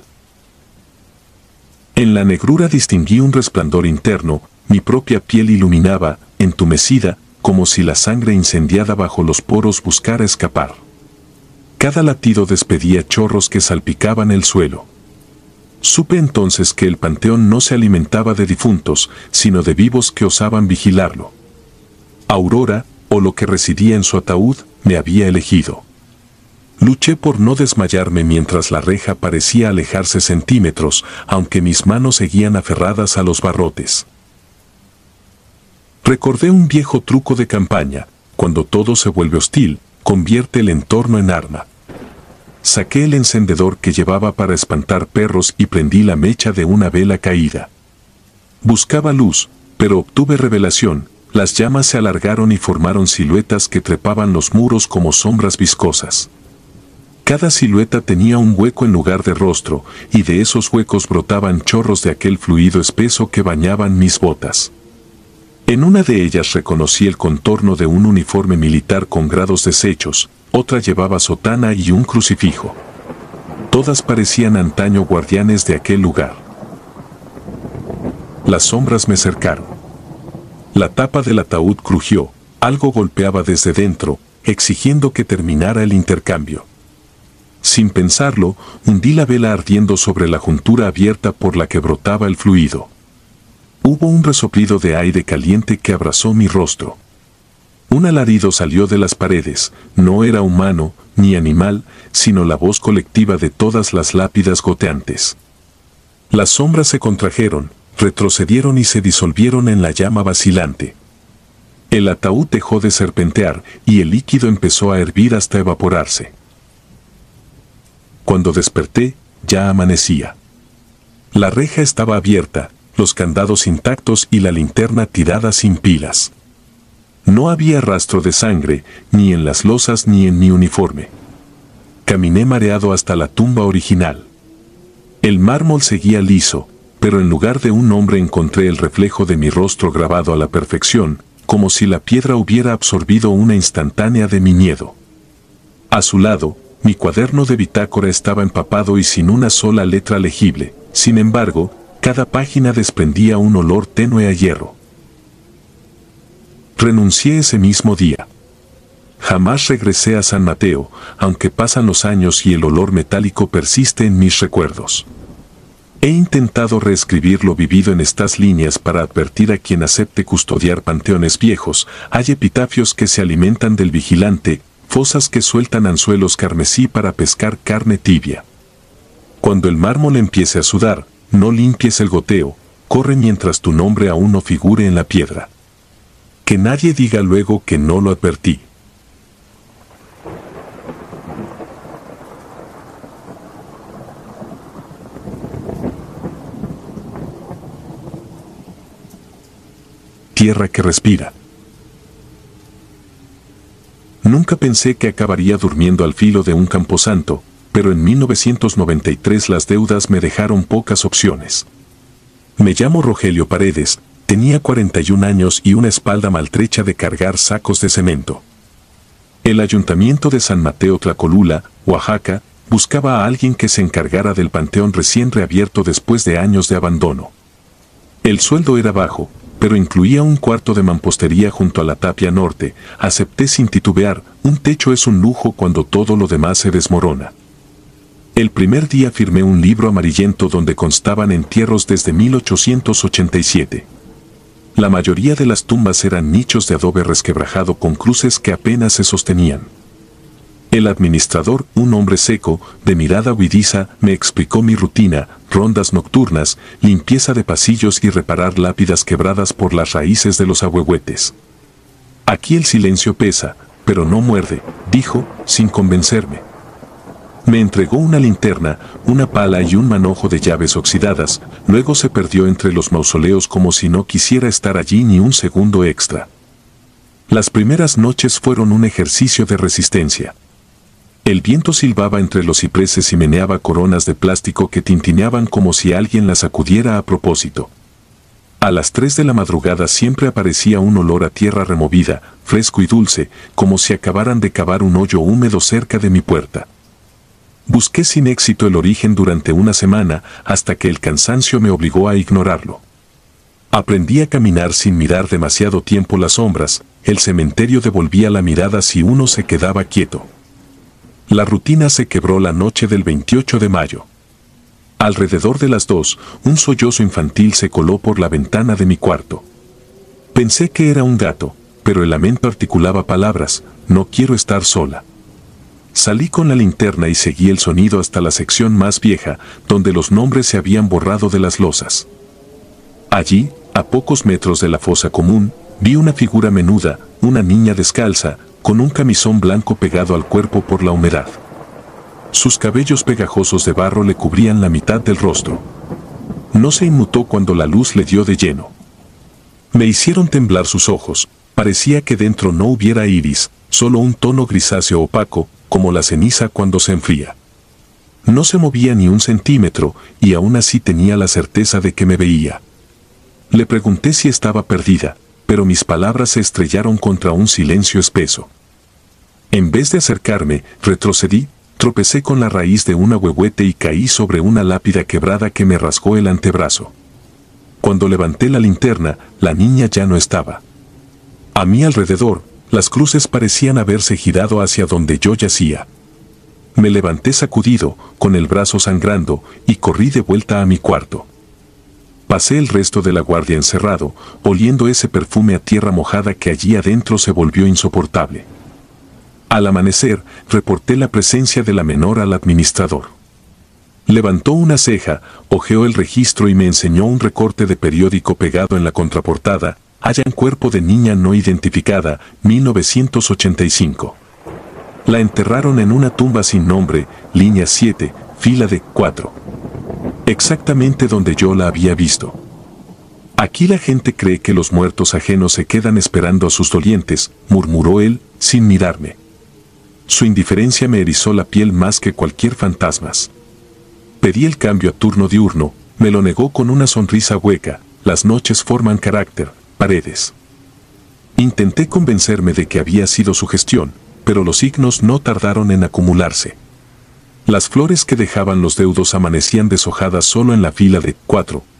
En la negrura distinguí un resplandor interno, mi propia piel iluminaba, entumecida, como si la sangre incendiada bajo los poros buscara escapar. Cada latido despedía chorros que salpicaban el suelo. Supe entonces que el panteón no se alimentaba de difuntos, sino de vivos que osaban vigilarlo. Aurora, o lo que residía en su ataúd, me había elegido. Luché por no desmayarme mientras la reja parecía alejarse centímetros, aunque mis manos seguían aferradas a los barrotes. Recordé un viejo truco de campaña: cuando todo se vuelve hostil, convierte el entorno en arma. Saqué el encendedor que llevaba para espantar perros y prendí la mecha de una vela caída. Buscaba luz, pero obtuve revelación. Las llamas se alargaron y formaron siluetas que trepaban los muros como sombras viscosas. Cada silueta tenía un hueco en lugar de rostro, y de esos huecos brotaban chorros de aquel fluido espeso que bañaban mis botas. En una de ellas reconocí el contorno de un uniforme militar con grados deshechos, otra llevaba sotana y un crucifijo. Todas parecían antaño guardianes de aquel lugar. Las sombras me cercaron. La tapa del ataúd crujió, algo golpeaba desde dentro, exigiendo que terminara el intercambio. Sin pensarlo, hundí la vela ardiendo sobre la juntura abierta por la que brotaba el fluido. Hubo un resoplido de aire caliente que abrazó mi rostro. Un alarido salió de las paredes, no era humano, ni animal, sino la voz colectiva de todas las lápidas goteantes. Las sombras se contrajeron, retrocedieron y se disolvieron en la llama vacilante. El ataúd dejó de serpentear y el líquido empezó a hervir hasta evaporarse. Cuando desperté, ya amanecía. La reja estaba abierta, los candados intactos y la linterna tirada sin pilas. No había rastro de sangre, ni en las losas ni en mi uniforme. Caminé mareado hasta la tumba original. El mármol seguía liso, pero en lugar de un nombre encontré el reflejo de mi rostro grabado a la perfección, como si la piedra hubiera absorbido una instantánea de mi miedo. A su lado, mi cuaderno de bitácora estaba empapado y sin una sola letra legible. Sin embargo, cada página desprendía un olor tenue a hierro. Renuncié ese mismo día. Jamás regresé a San Mateo, aunque pasan los años y el olor metálico persiste en mis recuerdos. He intentado reescribir lo vivido en estas líneas para advertir a quien acepte custodiar panteones viejos. Hay epitafios que se alimentan del vigilante, fosas que sueltan anzuelos carmesí para pescar carne tibia. Cuando el mármol empiece a sudar, no limpies el goteo, corre mientras tu nombre aún no figure en la piedra. Que nadie diga luego que no lo advertí. Tierra que respira. Nunca pensé que acabaría durmiendo al filo de un camposanto, pero en mil novecientos noventa y tres las deudas me dejaron pocas opciones. Me llamo Rogelio Paredes, tenía cuarenta y un años y una espalda maltrecha de cargar sacos de cemento. El ayuntamiento de San Mateo Tlacolula, Oaxaca, buscaba a alguien que se encargara del panteón recién reabierto después de años de abandono. El sueldo era bajo, pero incluía un cuarto de mampostería junto a la tapia norte. Acepté sin titubear, un techo es un lujo cuando todo lo demás se desmorona. El primer día firmé un libro amarillento donde constaban entierros desde mil ochocientos ochenta y siete. La mayoría de las tumbas eran nichos de adobe resquebrajado con cruces que apenas se sostenían. El administrador, un hombre seco, de mirada huidiza, me explicó mi rutina: rondas nocturnas, limpieza de pasillos y reparar lápidas quebradas por las raíces de los ahuehuetes. Aquí el silencio pesa, pero no muerde, dijo, sin convencerme. Me entregó una linterna, una pala y un manojo de llaves oxidadas, luego se perdió entre los mausoleos como si no quisiera estar allí ni un segundo extra. Las primeras noches fueron un ejercicio de resistencia. El viento silbaba entre los cipreses y meneaba coronas de plástico que tintineaban como si alguien las sacudiera a propósito. A las tres de la madrugada siempre aparecía un olor a tierra removida, fresco y dulce, como si acabaran de cavar un hoyo húmedo cerca de mi puerta. Busqué sin éxito el origen durante una semana, hasta que el cansancio me obligó a ignorarlo. Aprendí a caminar sin mirar demasiado tiempo las sombras. El cementerio devolvía la mirada si uno se quedaba quieto. La rutina se quebró la noche del veintiocho de mayo. Alrededor de las dos, un sollozo infantil se coló por la ventana de mi cuarto. Pensé que era un gato, pero el lamento articulaba palabras: no quiero estar sola. Salí con la linterna y seguí el sonido hasta la sección más vieja, donde los nombres se habían borrado de las losas. Allí, a pocos metros de la fosa común, vi una figura menuda, una niña descalza, con un camisón blanco pegado al cuerpo por la humedad. Sus cabellos pegajosos de barro le cubrían la mitad del rostro. No se inmutó cuando la luz le dio de lleno. Me hicieron temblar sus ojos, parecía que dentro no hubiera iris, solo un tono grisáceo opaco, como la ceniza cuando se enfría. No se movía ni un centímetro, y aún así tenía la certeza de que me veía. Le pregunté si estaba perdida, pero mis palabras se estrellaron contra un silencio espeso. En vez de acercarme, retrocedí, tropecé con la raíz de un ahuehuete y caí sobre una lápida quebrada que me rasgó el antebrazo. Cuando levanté la linterna, la niña ya no estaba. A mi alrededor, las cruces parecían haberse girado hacia donde yo yacía. Me levanté sacudido, con el brazo sangrando, y corrí de vuelta a mi cuarto. Pasé el resto de la guardia encerrado, oliendo ese perfume a tierra mojada que allí adentro se volvió insoportable. Al amanecer, reporté la presencia de la menor al administrador. Levantó una ceja, hojeó el registro y me enseñó un recorte de periódico pegado en la contraportada: hallan cuerpo de niña no identificada, mil novecientos ochenta y cinco. La enterraron en una tumba sin nombre, línea siete, fila de cuatro. Exactamente donde yo la había visto. Aquí la gente cree que los muertos ajenos se quedan esperando a sus dolientes, murmuró él, sin mirarme. Su indiferencia me erizó la piel más que cualquier fantasma. Pedí el cambio a turno diurno, me lo negó con una sonrisa hueca: las noches forman carácter, Paredes. Intenté convencerme de que había sido su gestión, pero los signos no tardaron en acumularse. Las flores que dejaban los deudos amanecían deshojadas solo en la fila de cuatro,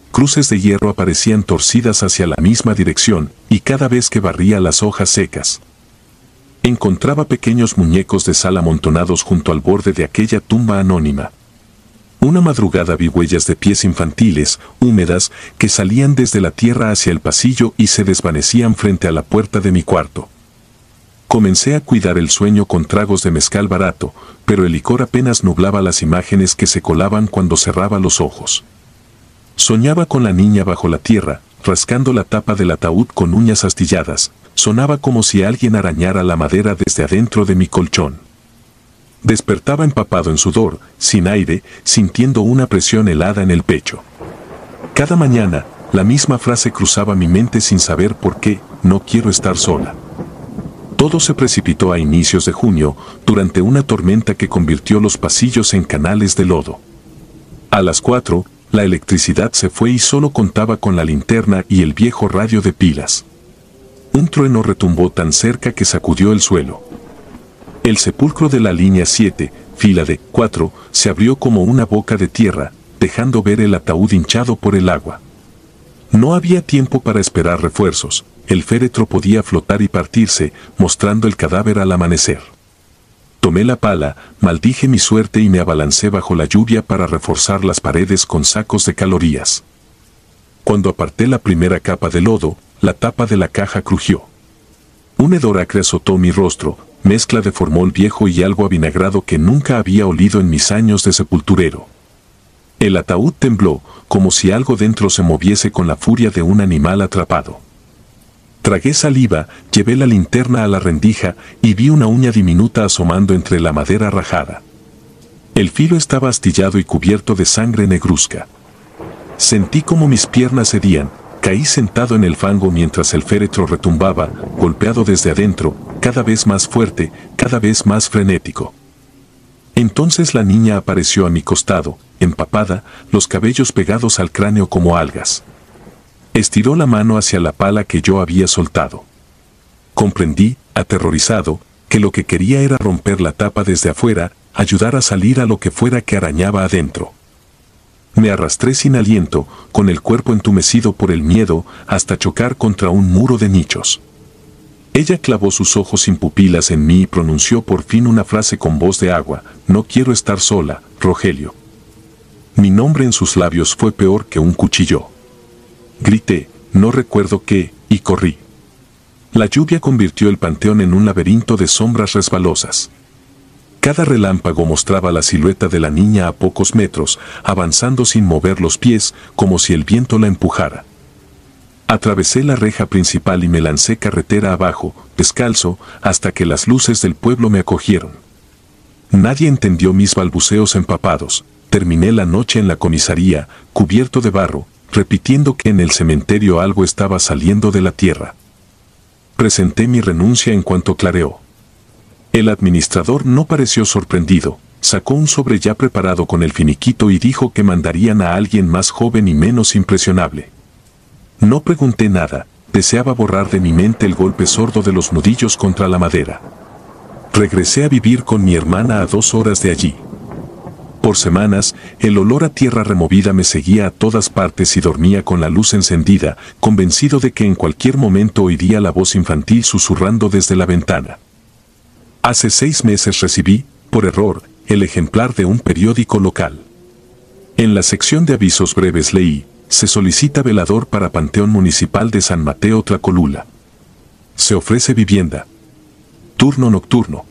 cruces de hierro aparecían torcidas hacia la misma dirección, y cada vez que barría las hojas secas, encontraba pequeños muñecos de sal amontonados junto al borde de aquella tumba anónima. Una madrugada vi huellas de pies infantiles, húmedas, que salían desde la tierra hacia el pasillo y se desvanecían frente a la puerta de mi cuarto. Comencé a cuidar el sueño con tragos de mezcal barato, pero el licor apenas nublaba las imágenes que se colaban cuando cerraba los ojos. Soñaba con la niña bajo la tierra, rascando la tapa del ataúd con uñas astilladas. Sonaba como si alguien arañara la madera desde adentro de mi colchón. Despertaba empapado en sudor, sin aire, sintiendo una presión helada en el pecho. Cada mañana, la misma frase cruzaba mi mente sin saber por qué: no quiero estar sola. Todo se precipitó a inicios de junio, durante una tormenta que convirtió los pasillos en canales de lodo. A las cuatro, la electricidad se fue y solo contaba con la linterna y el viejo radio de pilas. Un trueno retumbó tan cerca que sacudió el suelo. El sepulcro de la línea siete, fila de cuatro, se abrió como una boca de tierra, dejando ver el ataúd hinchado por el agua. No había tiempo para esperar refuerzos. El féretro podía flotar y partirse, mostrando el cadáver al amanecer. Tomé la pala, maldije mi suerte y me abalancé bajo la lluvia para reforzar las paredes con sacos de calorías. Cuando aparté la primera capa de lodo, la tapa de la caja crujió. Un hedor acre azotó mi rostro, mezcla de formol viejo y algo avinagrado que nunca había olido en mis años de sepulturero. El ataúd tembló, como si algo dentro se moviese con la furia de un animal atrapado. Tragué saliva, llevé la linterna a la rendija y vi una uña diminuta asomando entre la madera rajada. El filo estaba astillado y cubierto de sangre negruzca. Sentí como mis piernas cedían, caí sentado en el fango mientras el féretro retumbaba, golpeado desde adentro, cada vez más fuerte, cada vez más frenético. Entonces la niña apareció a mi costado, empapada, los cabellos pegados al cráneo como algas. Estiró la mano hacia la pala que yo había soltado. Comprendí, aterrorizado, que lo que quería era romper la tapa desde afuera, ayudar a salir a lo que fuera que arañaba adentro. Me arrastré sin aliento, con el cuerpo entumecido por el miedo, hasta chocar contra un muro de nichos. Ella clavó sus ojos sin pupilas en mí y pronunció por fin una frase con voz de agua: no quiero estar sola, Rogelio. Mi nombre en sus labios fue peor que un cuchillo. Grité, no recuerdo qué, y corrí. La lluvia convirtió el panteón en un laberinto de sombras resbalosas. Cada relámpago mostraba la silueta de la niña a pocos metros, avanzando sin mover los pies, como si el viento la empujara. Atravesé la reja principal y me lancé carretera abajo, descalzo, hasta que las luces del pueblo me acogieron. Nadie entendió mis balbuceos empapados. Terminé la noche en la comisaría, cubierto de barro, repitiendo que en el cementerio algo estaba saliendo de la tierra. Presenté mi renuncia en cuanto clareó. El administrador no pareció sorprendido, sacó un sobre ya preparado con el finiquito y dijo que mandarían a alguien más joven y menos impresionable. No pregunté nada, deseaba borrar de mi mente el golpe sordo de los nudillos contra la madera. Regresé a vivir con mi hermana a dos horas de allí. Por semanas, el olor a tierra removida me seguía a todas partes y dormía con la luz encendida, convencido de que en cualquier momento oiría la voz infantil susurrando desde la ventana. Hace seis meses recibí, por error, el ejemplar de un periódico local. En la sección de avisos breves leí: se solicita velador para Panteón Municipal de San Mateo Tlacolula. Se ofrece vivienda. Turno nocturno.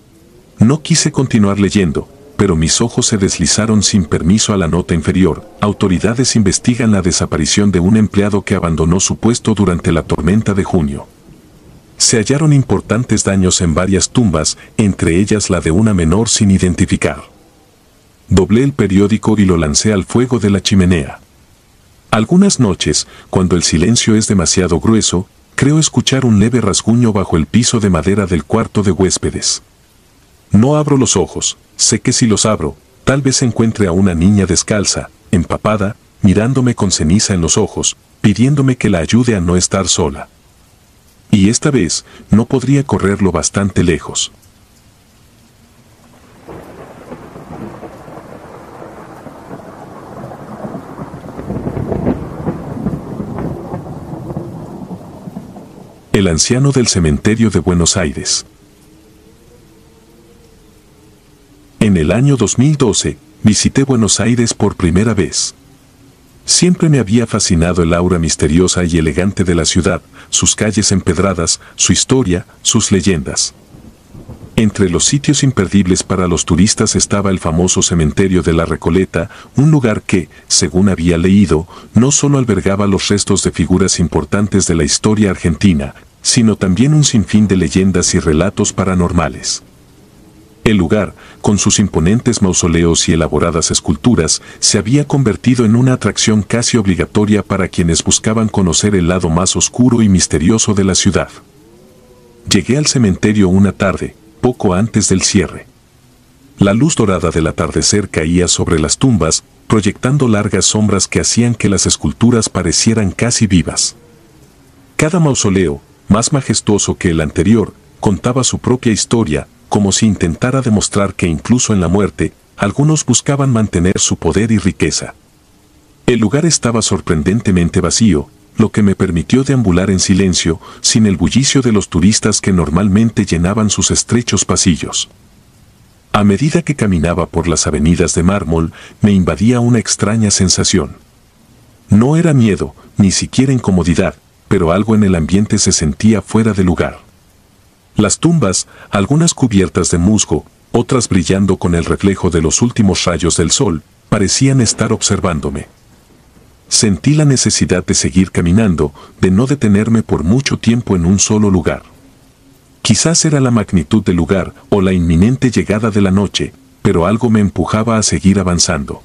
No quise continuar leyendo, pero mis ojos se deslizaron sin permiso a la nota inferior. Autoridades investigan la desaparición de un empleado que abandonó su puesto durante la tormenta de junio. Se hallaron importantes daños en varias tumbas, entre ellas la de una menor sin identificar. Doblé el periódico y lo lancé al fuego de la chimenea. Algunas noches, cuando el silencio es demasiado grueso, creo escuchar un leve rasguño bajo el piso de madera del cuarto de huéspedes. No abro los ojos, sé que si los abro, tal vez encuentre a una niña descalza, empapada, mirándome con ceniza en los ojos, pidiéndome que la ayude a no estar sola. Y esta vez, no podría correrlo bastante lejos. El anciano del cementerio de Buenos Aires. En el año dos mil doce, visité Buenos Aires por primera vez. Siempre me había fascinado el aura misteriosa y elegante de la ciudad, sus calles empedradas, su historia, sus leyendas. Entre los sitios imperdibles para los turistas estaba el famoso cementerio de la Recoleta, un lugar que, según había leído, no solo albergaba los restos de figuras importantes de la historia argentina, sino también un sinfín de leyendas y relatos paranormales. El lugar, con sus imponentes mausoleos y elaboradas esculturas, se había convertido en una atracción casi obligatoria para quienes buscaban conocer el lado más oscuro y misterioso de la ciudad. Llegué al cementerio una tarde, poco antes del cierre. La luz dorada del atardecer caía sobre las tumbas, proyectando largas sombras que hacían que las esculturas parecieran casi vivas. Cada mausoleo, más majestuoso que el anterior, contaba su propia historia, como si intentara demostrar que incluso en la muerte, algunos buscaban mantener su poder y riqueza. El lugar estaba sorprendentemente vacío, lo que me permitió deambular en silencio, sin el bullicio de los turistas que normalmente llenaban sus estrechos pasillos. A medida que caminaba por las avenidas de mármol, me invadía una extraña sensación. No era miedo, ni siquiera incomodidad, pero algo en el ambiente se sentía fuera de lugar. Las tumbas, algunas cubiertas de musgo, otras brillando con el reflejo de los últimos rayos del sol, parecían estar observándome. Sentí la necesidad de seguir caminando, de no detenerme por mucho tiempo en un solo lugar. Quizás era la magnitud del lugar o la inminente llegada de la noche, pero algo me empujaba a seguir avanzando.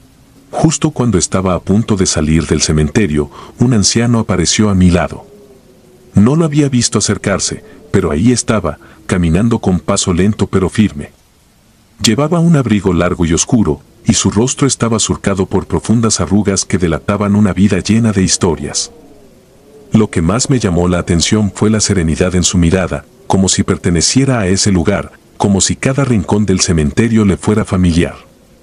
Justo cuando estaba a punto de salir del cementerio, un anciano apareció a mi lado. No lo había visto acercarse, pero ahí estaba, caminando con paso lento pero firme. Llevaba un abrigo largo y oscuro, y su rostro estaba surcado por profundas arrugas que delataban una vida llena de historias. Lo que más me llamó la atención fue la serenidad en su mirada, como si perteneciera a ese lugar, como si cada rincón del cementerio le fuera familiar.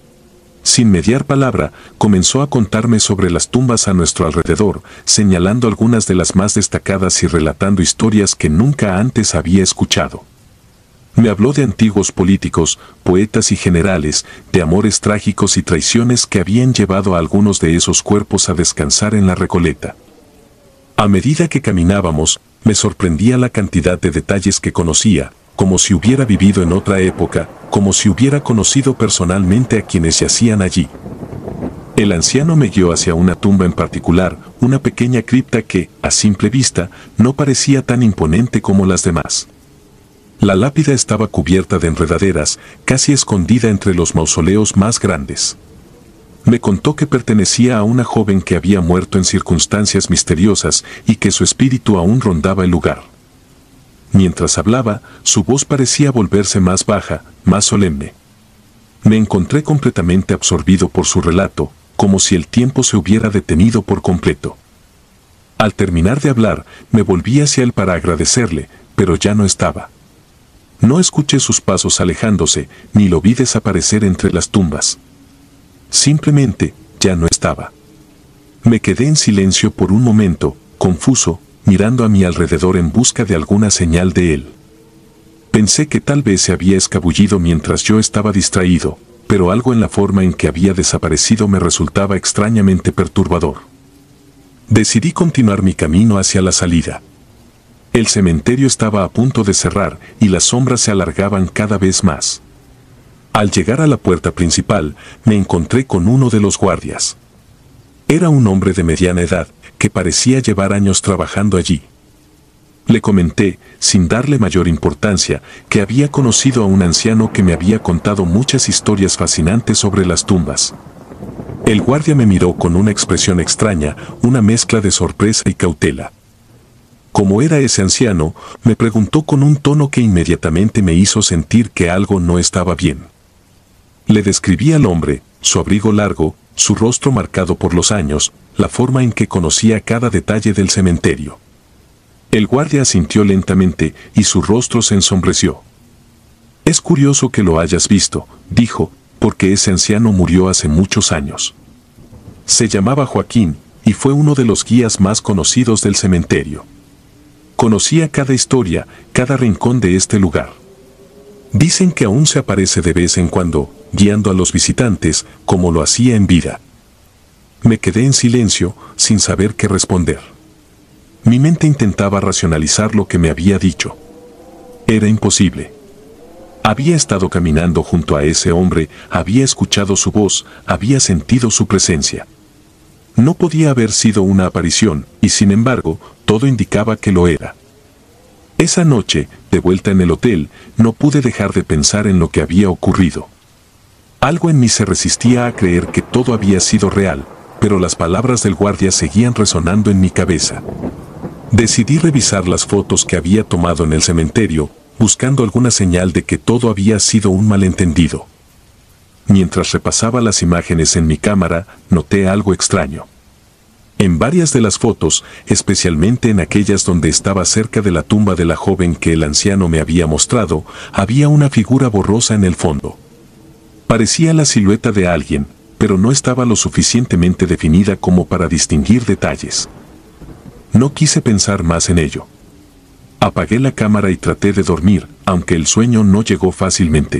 Sin mediar palabra, comenzó a contarme sobre las tumbas a nuestro alrededor, señalando algunas de las más destacadas y relatando historias que nunca antes había escuchado. Me habló de antiguos políticos, poetas y generales, de amores trágicos y traiciones que habían llevado a algunos de esos cuerpos a descansar en la Recoleta. A medida que caminábamos, me sorprendía la cantidad de detalles que conocía, como si hubiera vivido en otra época, como si hubiera conocido personalmente a quienes yacían allí. El anciano me guió hacia una tumba en particular, una pequeña cripta que, a simple vista, no parecía tan imponente como las demás. La lápida estaba cubierta de enredaderas, casi escondida entre los mausoleos más grandes. Me contó que pertenecía a una joven que había muerto en circunstancias misteriosas y que su espíritu aún rondaba el lugar. Mientras hablaba, su voz parecía volverse más baja, más solemne. Me encontré completamente absorbido por su relato, como si el tiempo se hubiera detenido por completo. Al terminar de hablar, me volví hacia él para agradecerle, pero ya no estaba. No escuché sus pasos alejándose, ni lo vi desaparecer entre las tumbas. Simplemente, ya no estaba. Me quedé en silencio por un momento, confuso, mirando a mi alrededor en busca de alguna señal de él. Pensé que tal vez se había escabullido mientras yo estaba distraído, pero algo en la forma en que había desaparecido me resultaba extrañamente perturbador. Decidí continuar mi camino hacia la salida. El cementerio estaba a punto de cerrar y las sombras se alargaban cada vez más. Al llegar a la puerta principal, me encontré con uno de los guardias. Era un hombre de mediana edad, que parecía llevar años trabajando allí. Le comenté, sin darle mayor importancia, que había conocido a un anciano que me había contado muchas historias fascinantes sobre las tumbas. El guardia me miró con una expresión extraña, una mezcla de sorpresa y cautela. Como era ese anciano, me preguntó con un tono que inmediatamente me hizo sentir que algo no estaba bien. Le describí al hombre, su abrigo largo, su rostro marcado por los años, la forma en que conocía cada detalle del cementerio. El guardia asintió lentamente y su rostro se ensombreció. Es curioso que lo hayas visto, dijo, porque ese anciano murió hace muchos años. Se llamaba Joaquín y fue uno de los guías más conocidos del cementerio. Conocía cada historia, cada rincón de este lugar. Dicen que aún se aparece de vez en cuando, guiando a los visitantes, como lo hacía en vida. Me quedé en silencio, sin saber qué responder. Mi mente intentaba racionalizar lo que me había dicho. Era imposible. Había estado caminando junto a ese hombre, había escuchado su voz, había sentido su presencia. No podía haber sido una aparición, y sin embargo, todo indicaba que lo era. Esa noche, de vuelta en el hotel, no pude dejar de pensar en lo que había ocurrido. Algo en mí se resistía a creer que todo había sido real, pero las palabras del guardia seguían resonando en mi cabeza. Decidí revisar las fotos que había tomado en el cementerio, buscando alguna señal de que todo había sido un malentendido. Mientras repasaba las imágenes en mi cámara, noté algo extraño. En varias de las fotos, especialmente en aquellas donde estaba cerca de la tumba de la joven que el anciano me había mostrado, había una figura borrosa en el fondo. Parecía la silueta de alguien, pero no estaba lo suficientemente definida como para distinguir detalles. No quise pensar más en ello. Apagué la cámara y traté de dormir, aunque el sueño no llegó fácilmente.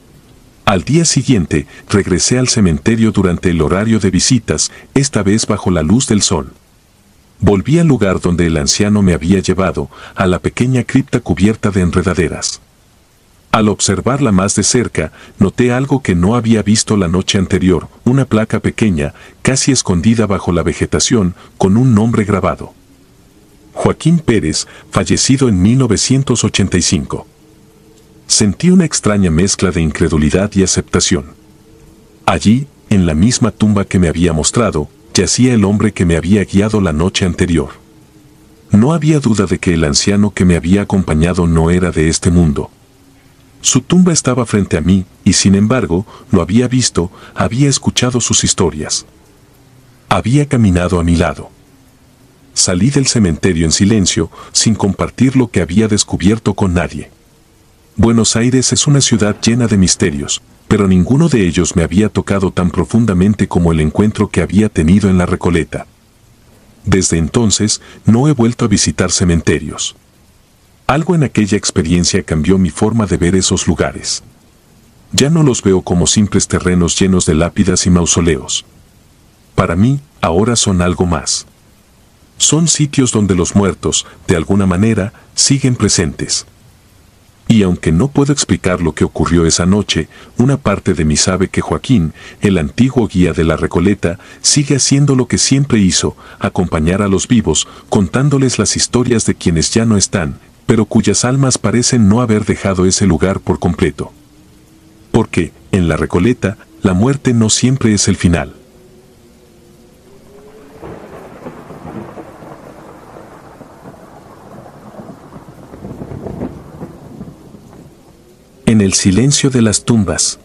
Al día siguiente, regresé al cementerio durante el horario de visitas, esta vez bajo la luz del sol. Volví al lugar donde el anciano me había llevado, a la pequeña cripta cubierta de enredaderas. Al observarla más de cerca, noté algo que no había visto la noche anterior, una placa pequeña, casi escondida bajo la vegetación, con un nombre grabado. Joaquín Pérez, fallecido en mil novecientos ochenta y cinco. Sentí una extraña mezcla de incredulidad y aceptación. Allí, en la misma tumba que me había mostrado, yacía el hombre que me había guiado la noche anterior. No había duda de que el anciano que me había acompañado no era de este mundo. Su tumba estaba frente a mí, y sin embargo, lo había visto, había escuchado sus historias. Había caminado a mi lado. Salí del cementerio en silencio, sin compartir lo que había descubierto con nadie. Buenos Aires es una ciudad llena de misterios, pero ninguno de ellos me había tocado tan profundamente como el encuentro que había tenido en la Recoleta. Desde entonces, no he vuelto a visitar cementerios. Algo en aquella experiencia cambió mi forma de ver esos lugares. Ya no los veo como simples terrenos llenos de lápidas y mausoleos. Para mí, ahora son algo más. Son sitios donde los muertos, de alguna manera, siguen presentes. Y aunque no puedo explicar lo que ocurrió esa noche, una parte de mí sabe que Joaquín, el antiguo guía de la Recoleta, sigue haciendo lo que siempre hizo, acompañar a los vivos, contándoles las historias de quienes ya no están, pero cuyas almas parecen no haber dejado ese lugar por completo. Porque, en la Recoleta, la muerte no siempre es el final. En el silencio de las tumbas.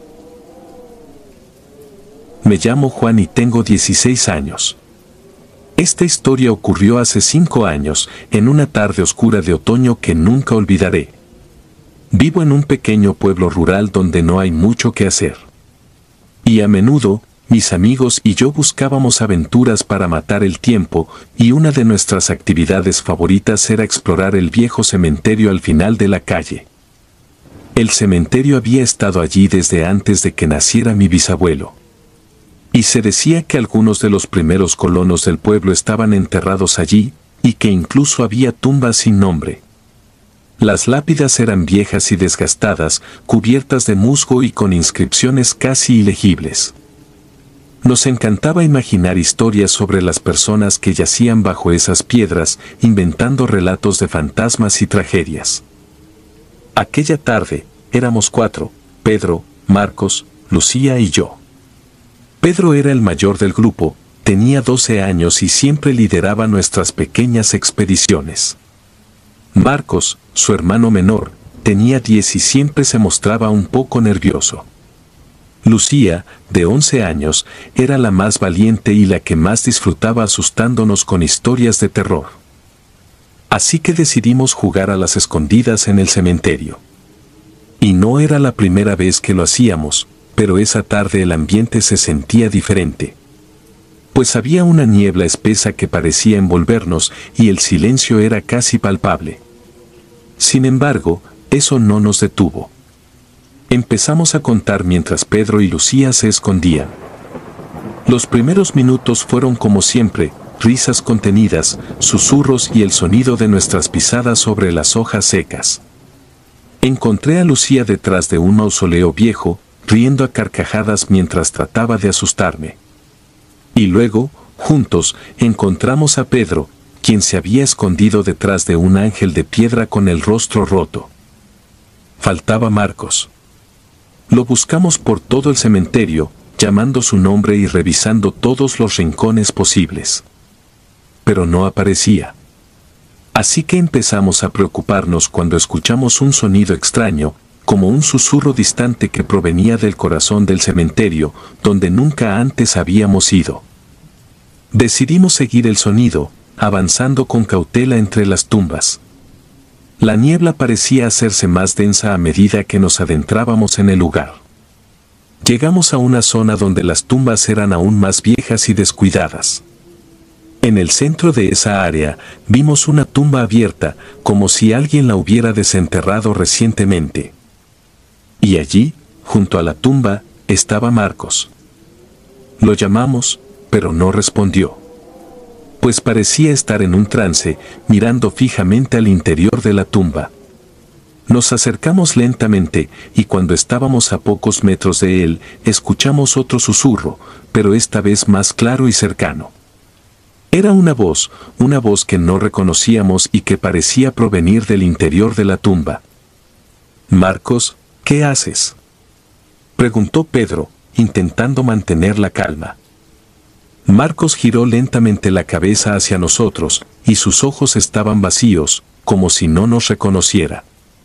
Me llamo Juan y tengo dieciséis años. Esta historia ocurrió hace cinco años, en una tarde oscura de otoño que nunca olvidaré. Vivo en un pequeño pueblo rural donde no hay mucho que hacer. Y a menudo, mis amigos y yo buscábamos aventuras para matar el tiempo, y una de nuestras actividades favoritas era explorar el viejo cementerio al final de la calle. El cementerio había estado allí desde antes de que naciera mi bisabuelo. Y se decía que algunos de los primeros colonos del pueblo estaban enterrados allí, y que incluso había tumbas sin nombre. Las lápidas eran viejas y desgastadas, cubiertas de musgo y con inscripciones casi ilegibles. Nos encantaba imaginar historias sobre las personas que yacían bajo esas piedras, inventando relatos de fantasmas y tragedias. Aquella tarde, éramos cuatro, Pedro, Marcos, Lucía y yo. Pedro era el mayor del grupo, tenía doce años y siempre lideraba nuestras pequeñas expediciones. Marcos, su hermano menor, tenía diez y siempre se mostraba un poco nervioso. Lucía, de once años, era la más valiente y la que más disfrutaba asustándonos con historias de terror. Así que decidimos jugar a las escondidas en el cementerio. Y no era la primera vez que lo hacíamos, pero esa tarde el ambiente se sentía diferente. pues había una niebla espesa que parecía envolvernos y el silencio era casi palpable. Sin embargo, eso no nos detuvo. Empezamos a contar mientras Pedro y Lucía se escondían. Los primeros minutos fueron como siempre, risas contenidas, susurros y el sonido de nuestras pisadas sobre las hojas secas. Encontré a Lucía detrás de un mausoleo viejo, riendo a carcajadas mientras trataba de asustarme. Y luego, juntos, encontramos a Pedro, quien se había escondido detrás de un ángel de piedra con el rostro roto. Faltaba Marcos. Lo buscamos por todo el cementerio, llamando su nombre y revisando todos los rincones posibles. Pero no aparecía. Así que empezamos a preocuparnos cuando escuchamos un sonido extraño, como un susurro distante que provenía del corazón del cementerio, donde nunca antes habíamos ido. Decidimos seguir el sonido, avanzando con cautela entre las tumbas. La niebla parecía hacerse más densa a medida que nos adentrábamos en el lugar. Llegamos a una zona donde las tumbas eran aún más viejas y descuidadas. En el centro de esa área, vimos una tumba abierta, como si alguien la hubiera desenterrado recientemente. Y allí, junto a la tumba, estaba Marcos. Lo llamamos, pero no respondió. Pues parecía estar en un trance, mirando fijamente al interior de la tumba. Nos acercamos lentamente, y cuando estábamos a pocos metros de él, escuchamos otro susurro, pero esta vez más claro y cercano. Era una voz, una voz que no reconocíamos y que parecía provenir del interior de la tumba. «Marcos, ¿qué haces?», preguntó Pedro, intentando mantener la calma. Marcos giró lentamente la cabeza hacia nosotros, y sus ojos estaban vacíos, como si no nos reconociera.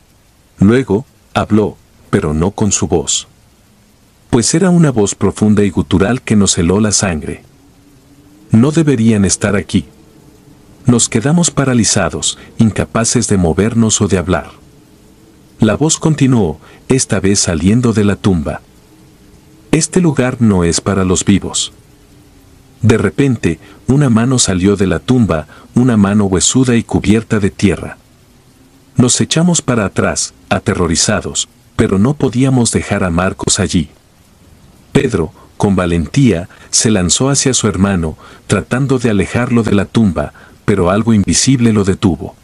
Luego, habló, pero no con su voz. Pues era una voz profunda y gutural que nos heló la sangre. No deberían estar aquí. Nos quedamos paralizados, incapaces de movernos o de hablar. La voz continuó, esta vez saliendo de la tumba. Este lugar no es para los vivos. De repente, una mano salió de la tumba, una mano huesuda y cubierta de tierra. Nos echamos para atrás, aterrorizados, pero no podíamos dejar a Marcos allí. Pedro, con valentía, se lanzó hacia su hermano, tratando de alejarlo de la tumba, pero algo invisible lo detuvo.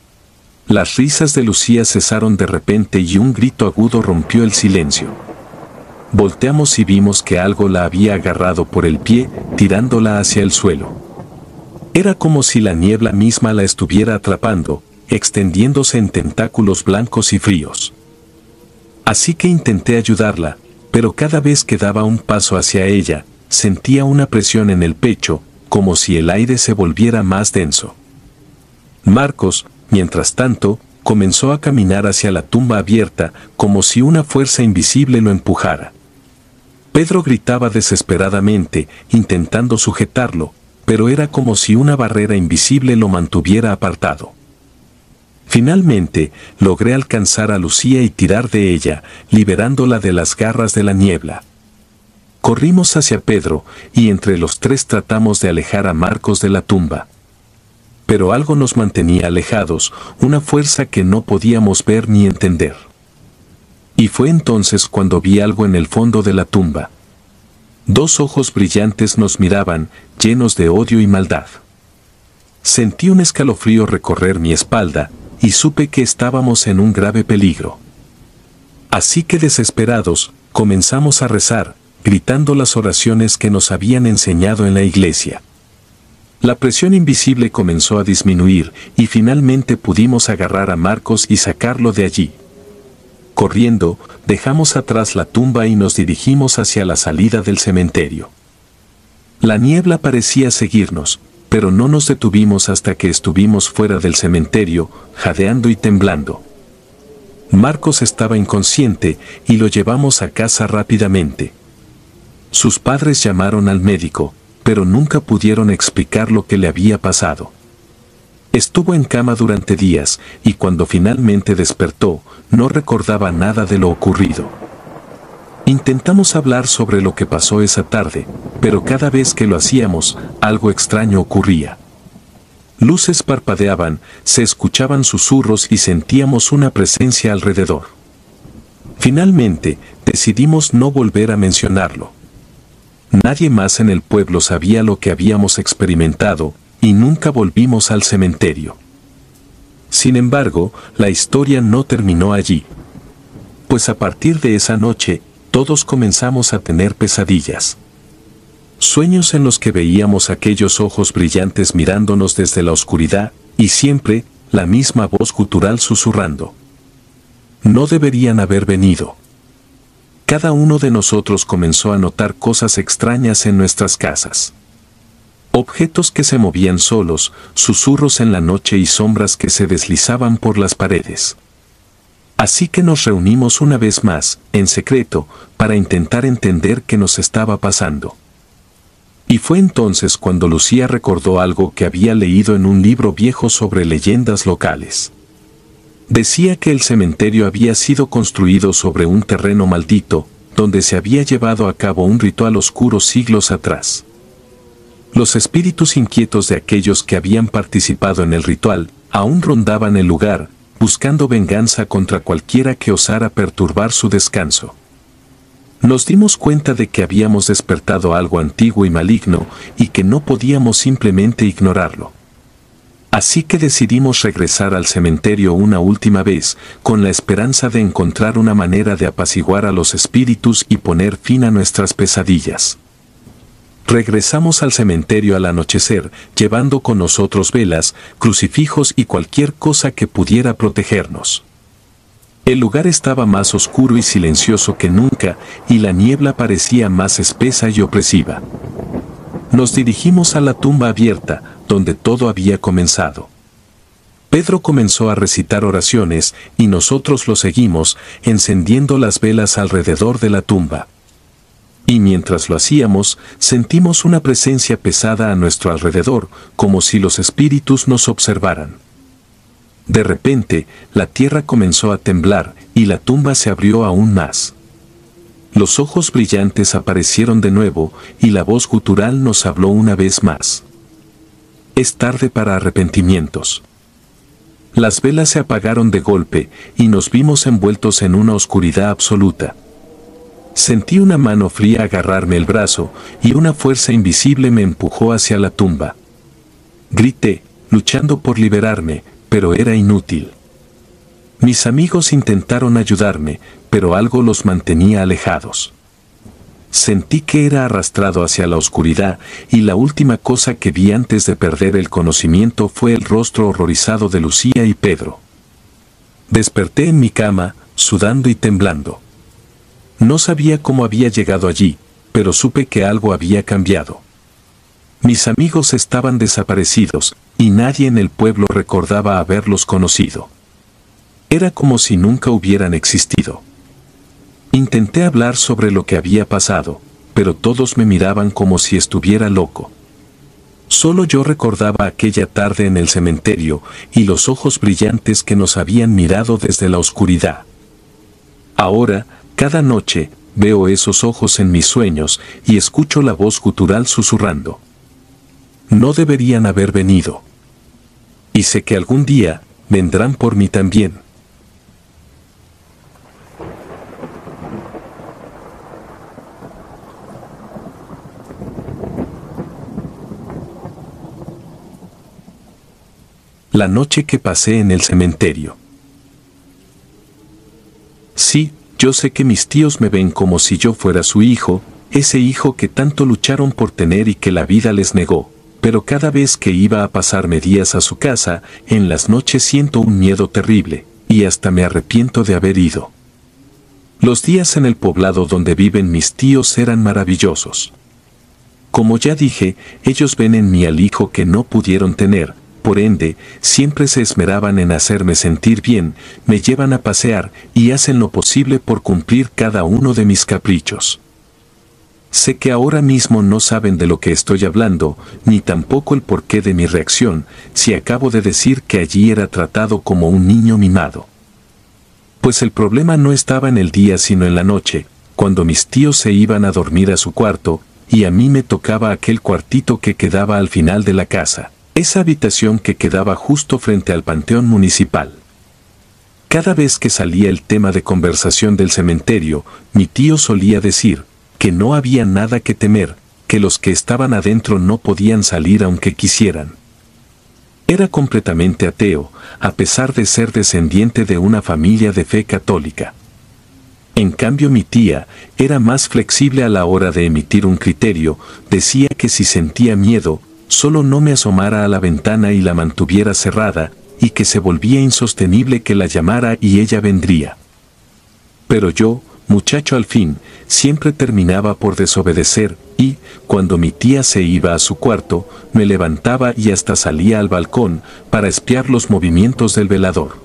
Las risas de Lucía cesaron de repente y un grito agudo rompió el silencio. Volteamos y vimos que algo la había agarrado por el pie, tirándola hacia el suelo. Era como si la niebla misma la estuviera atrapando, extendiéndose en tentáculos blancos y fríos. Así que intenté ayudarla, pero cada vez que daba un paso hacia ella, sentía una presión en el pecho, como si el aire se volviera más denso. Marcos, mientras tanto, comenzó a caminar hacia la tumba abierta, como si una fuerza invisible lo empujara. Pedro gritaba desesperadamente, intentando sujetarlo, pero era como si una barrera invisible lo mantuviera apartado. Finalmente, logré alcanzar a Lucía y tirar de ella, liberándola de las garras de la niebla. Corrimos hacia Pedro, y entre los tres tratamos de alejar a Marcos de la tumba. Pero algo nos mantenía alejados, una fuerza que no podíamos ver ni entender. Y fue entonces cuando vi algo en el fondo de la tumba. Dos ojos brillantes nos miraban, llenos de odio y maldad. Sentí un escalofrío recorrer mi espalda, y supe que estábamos en un grave peligro. Así que desesperados, comenzamos a rezar, gritando las oraciones que nos habían enseñado en la iglesia. La presión invisible comenzó a disminuir, y finalmente pudimos agarrar a Marcos y sacarlo de allí. Corriendo, dejamos atrás la tumba y nos dirigimos hacia la salida del cementerio. La niebla parecía seguirnos, pero no nos detuvimos hasta que estuvimos fuera del cementerio, jadeando y temblando. Marcos estaba inconsciente y lo llevamos a casa rápidamente. Sus padres llamaron al médico, pero nunca pudieron explicar lo que le había pasado. Estuvo en cama durante días, y cuando finalmente despertó, no recordaba nada de lo ocurrido. Intentamos hablar sobre lo que pasó esa tarde, pero cada vez que lo hacíamos, algo extraño ocurría. Luces parpadeaban, se escuchaban susurros y sentíamos una presencia alrededor. Finalmente, decidimos no volver a mencionarlo. Nadie más en el pueblo sabía lo que habíamos experimentado, y nunca volvimos al cementerio. Sin embargo, la historia no terminó allí. Pues a partir de esa noche, todos comenzamos a tener pesadillas. Sueños en los que veíamos aquellos ojos brillantes mirándonos desde la oscuridad, y siempre, la misma voz gutural susurrando. No deberían haber venido. Cada uno de nosotros comenzó a notar cosas extrañas en nuestras casas. Objetos que se movían solos, susurros en la noche y sombras que se deslizaban por las paredes. Así que nos reunimos una vez más, en secreto, para intentar entender qué nos estaba pasando. Y fue entonces cuando Lucía recordó algo que había leído en un libro viejo sobre leyendas locales. Decía que el cementerio había sido construido sobre un terreno maldito, donde se había llevado a cabo un ritual oscuro siglos atrás. Los espíritus inquietos de aquellos que habían participado en el ritual, aún rondaban el lugar, buscando venganza contra cualquiera que osara perturbar su descanso. Nos dimos cuenta de que habíamos despertado algo antiguo y maligno, y que no podíamos simplemente ignorarlo. Así que decidimos regresar al cementerio una última vez, con la esperanza de encontrar una manera de apaciguar a los espíritus y poner fin a nuestras pesadillas. Regresamos al cementerio al anochecer, llevando con nosotros velas, crucifijos y cualquier cosa que pudiera protegernos. El lugar estaba más oscuro y silencioso que nunca, y la niebla parecía más espesa y opresiva. Nos dirigimos a la tumba abierta, donde todo había comenzado. Pedro comenzó a recitar oraciones, y nosotros lo seguimos, encendiendo las velas alrededor de la tumba. Y mientras lo hacíamos, sentimos una presencia pesada a nuestro alrededor, como si los espíritus nos observaran. De repente, la tierra comenzó a temblar, y la tumba se abrió aún más. Los ojos brillantes aparecieron de nuevo, y la voz gutural nos habló una vez más. Es tarde para arrepentimientos. Las velas se apagaron de golpe, y nos vimos envueltos en una oscuridad absoluta. Sentí una mano fría agarrarme el brazo, y una fuerza invisible me empujó hacia la tumba. Grité, luchando por liberarme, pero era inútil. Mis amigos intentaron ayudarme, pero algo los mantenía alejados. Sentí que era arrastrado hacia la oscuridad, y la última cosa que vi antes de perder el conocimiento fue el rostro horrorizado de Lucía y Pedro. Desperté en mi cama, sudando y temblando. No sabía cómo había llegado allí, pero supe que algo había cambiado. Mis amigos estaban desaparecidos, y nadie en el pueblo recordaba haberlos conocido. Era como si nunca hubieran existido. Intenté hablar sobre lo que había pasado, pero todos me miraban como si estuviera loco. Solo yo recordaba aquella tarde en el cementerio, y los ojos brillantes que nos habían mirado desde la oscuridad. Ahora, cada noche, veo esos ojos en mis sueños, y escucho la voz gutural susurrando. No deberían haber venido. Y sé que algún día, vendrán por mí también. La noche que pasé en el cementerio. Sí, yo sé que mis tíos me ven como si yo fuera su hijo, ese hijo que tanto lucharon por tener y que la vida les negó, pero cada vez que iba a pasarme días a su casa, en las noches siento un miedo terrible, y hasta me arrepiento de haber ido. Los días en el poblado donde viven mis tíos eran maravillosos. Como ya dije, ellos ven en mí al hijo que no pudieron tener. Por ende, siempre se esmeraban en hacerme sentir bien, me llevan a pasear y hacen lo posible por cumplir cada uno de mis caprichos. Sé que ahora mismo no saben de lo que estoy hablando, ni tampoco el porqué de mi reacción, si acabo de decir que allí era tratado como un niño mimado. Pues el problema no estaba en el día sino en la noche, cuando mis tíos se iban a dormir a su cuarto, y a mí me tocaba aquel cuartito que quedaba al final de la casa, esa habitación que quedaba justo frente al panteón municipal. Cada vez que salía el tema de conversación del cementerio, mi tío solía decir que no había nada que temer, que los que estaban adentro no podían salir aunque quisieran. Era completamente ateo, a pesar de ser descendiente de una familia de fe católica. En cambio mi tía era más flexible a la hora de emitir un criterio, decía que si sentía miedo, solo no me asomara a la ventana y la mantuviera cerrada, y que se volvía insostenible que la llamara y ella vendría. Pero yo, muchacho al fin, siempre terminaba por desobedecer, y, cuando mi tía se iba a su cuarto, me levantaba y hasta salía al balcón para espiar los movimientos del velador.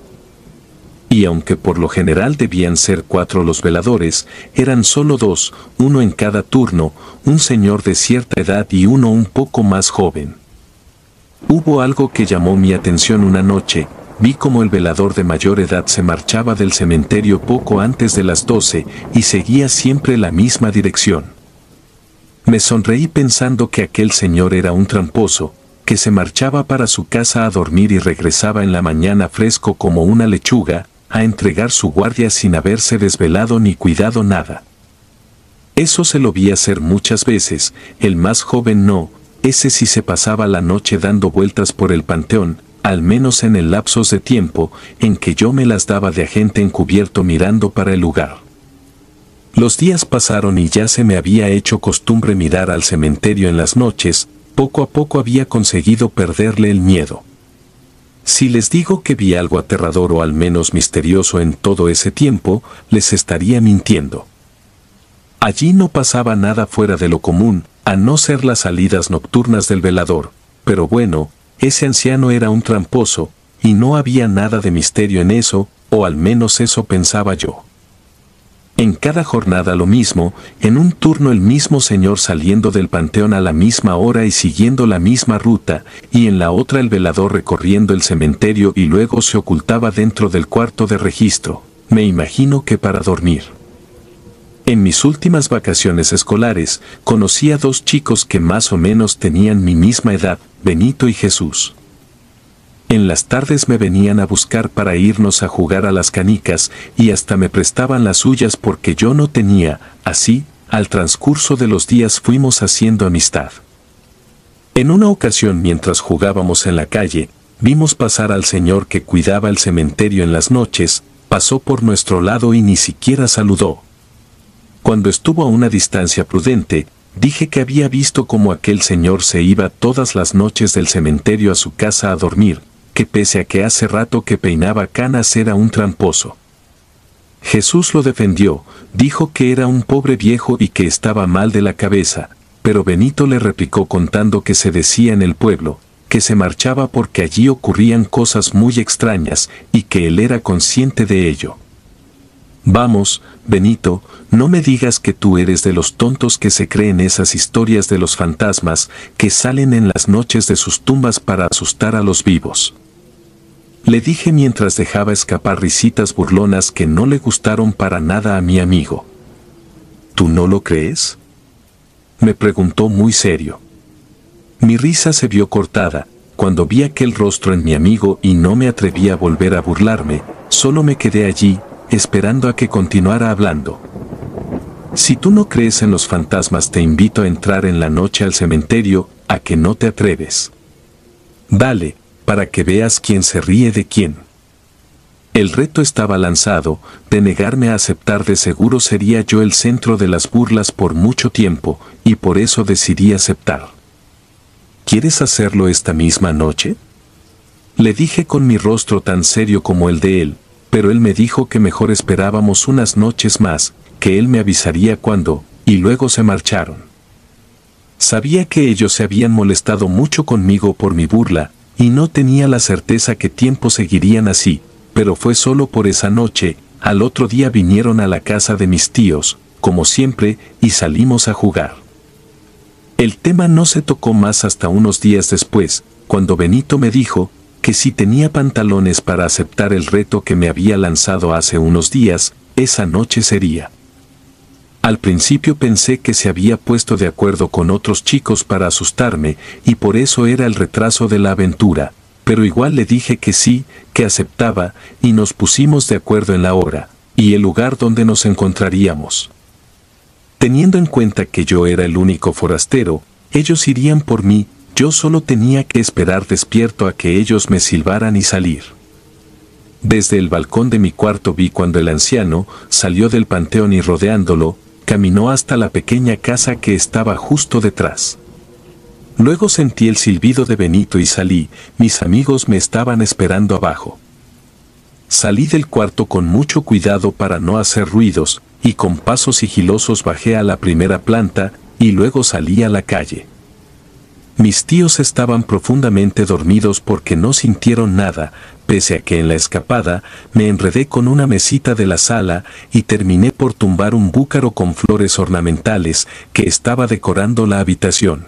Y aunque por lo general debían ser cuatro los veladores, eran solo dos, uno en cada turno, un señor de cierta edad y uno un poco más joven. Hubo algo que llamó mi atención una noche. Vi como el velador de mayor edad se marchaba del cementerio poco antes de las doce y seguía siempre la misma dirección. Me sonreí pensando que aquel señor era un tramposo, que se marchaba para su casa a dormir y regresaba en la mañana fresco como una lechuga, a entregar su guardia sin haberse desvelado ni cuidado nada. Eso se lo vi hacer muchas veces, el más joven no, ese sí se pasaba la noche dando vueltas por el panteón, al menos en el lapso de tiempo en que yo me las daba de agente encubierto mirando para el lugar. Los días pasaron y ya se me había hecho costumbre mirar al cementerio en las noches, poco a poco había conseguido perderle el miedo. Si les digo que vi algo aterrador o al menos misterioso en todo ese tiempo, les estaría mintiendo. Allí no pasaba nada fuera de lo común, a no ser las salidas nocturnas del velador, pero bueno, ese anciano era un tramposo, y no había nada de misterio en eso, o al menos eso pensaba yo. En cada jornada lo mismo, en un turno el mismo señor saliendo del panteón a la misma hora y siguiendo la misma ruta, y en la otra el velador recorriendo el cementerio y luego se ocultaba dentro del cuarto de registro, me imagino que para dormir. En mis últimas vacaciones escolares, conocí a dos chicos que más o menos tenían mi misma edad, Benito y Jesús. En las tardes me venían a buscar para irnos a jugar a las canicas y hasta me prestaban las suyas porque yo no tenía, así, al transcurso de los días fuimos haciendo amistad. En una ocasión mientras jugábamos en la calle, vimos pasar al señor que cuidaba el cementerio en las noches, pasó por nuestro lado y ni siquiera saludó. Cuando estuvo a una distancia prudente, dije que había visto cómo aquel señor se iba todas las noches del cementerio a su casa a dormir, que pese a que hace rato que peinaba canas era un tramposo. Jesús lo defendió, dijo que era un pobre viejo y que estaba mal de la cabeza, pero Benito le replicó contando que se decía en el pueblo, que se marchaba porque allí ocurrían cosas muy extrañas y que él era consciente de ello. Vamos, Benito, no me digas que tú eres de los tontos que se creen esas historias de los fantasmas que salen en las noches de sus tumbas para asustar a los vivos. Le dije mientras dejaba escapar risitas burlonas que no le gustaron para nada a mi amigo. ¿Tú no lo crees?, me preguntó muy serio. Mi risa se vio cortada cuando vi aquel rostro en mi amigo y no me atreví a volver a burlarme, solo me quedé allí, esperando a que continuara hablando. Si tú no crees en los fantasmas te invito a entrar en la noche al cementerio, ¿a que no te atreves? Dale, para que veas quién se ríe de quién. El reto estaba lanzado, de negarme a aceptar de seguro sería yo el centro de las burlas por mucho tiempo, y por eso decidí aceptar. ¿Quieres hacerlo esta misma noche?, le dije con mi rostro tan serio como el de él, pero él me dijo que mejor esperábamos unas noches más, que él me avisaría cuándo, y luego se marcharon. Sabía que ellos se habían molestado mucho conmigo por mi burla, y no tenía la certeza que tiempo seguirían así, pero fue solo por esa noche. Al otro día vinieron a la casa de mis tíos, como siempre, y salimos a jugar. El tema no se tocó más hasta unos días después, cuando Benito me dijo que si tenía pantalones para aceptar el reto que me había lanzado hace unos días, esa noche sería. Al principio pensé que se había puesto de acuerdo con otros chicos para asustarme y por eso era el retraso de la aventura, pero igual le dije que sí, que aceptaba y nos pusimos de acuerdo en la hora y el lugar donde nos encontraríamos. Teniendo en cuenta que yo era el único forastero, ellos irían por mí, yo solo tenía que esperar despierto a que ellos me silbaran y salir. Desde el balcón de mi cuarto vi cuando el anciano salió del panteón y rodeándolo, caminó hasta la pequeña casa que estaba justo detrás. Luego sentí el silbido de Benito y salí, mis amigos me estaban esperando abajo. Salí del cuarto con mucho cuidado para no hacer ruidos, y con pasos sigilosos bajé a la primera planta, y luego salí a la calle. Mis tíos estaban profundamente dormidos porque no sintieron nada, pese a que en la escapada me enredé con una mesita de la sala y terminé por tumbar un búcaro con flores ornamentales que estaba decorando la habitación.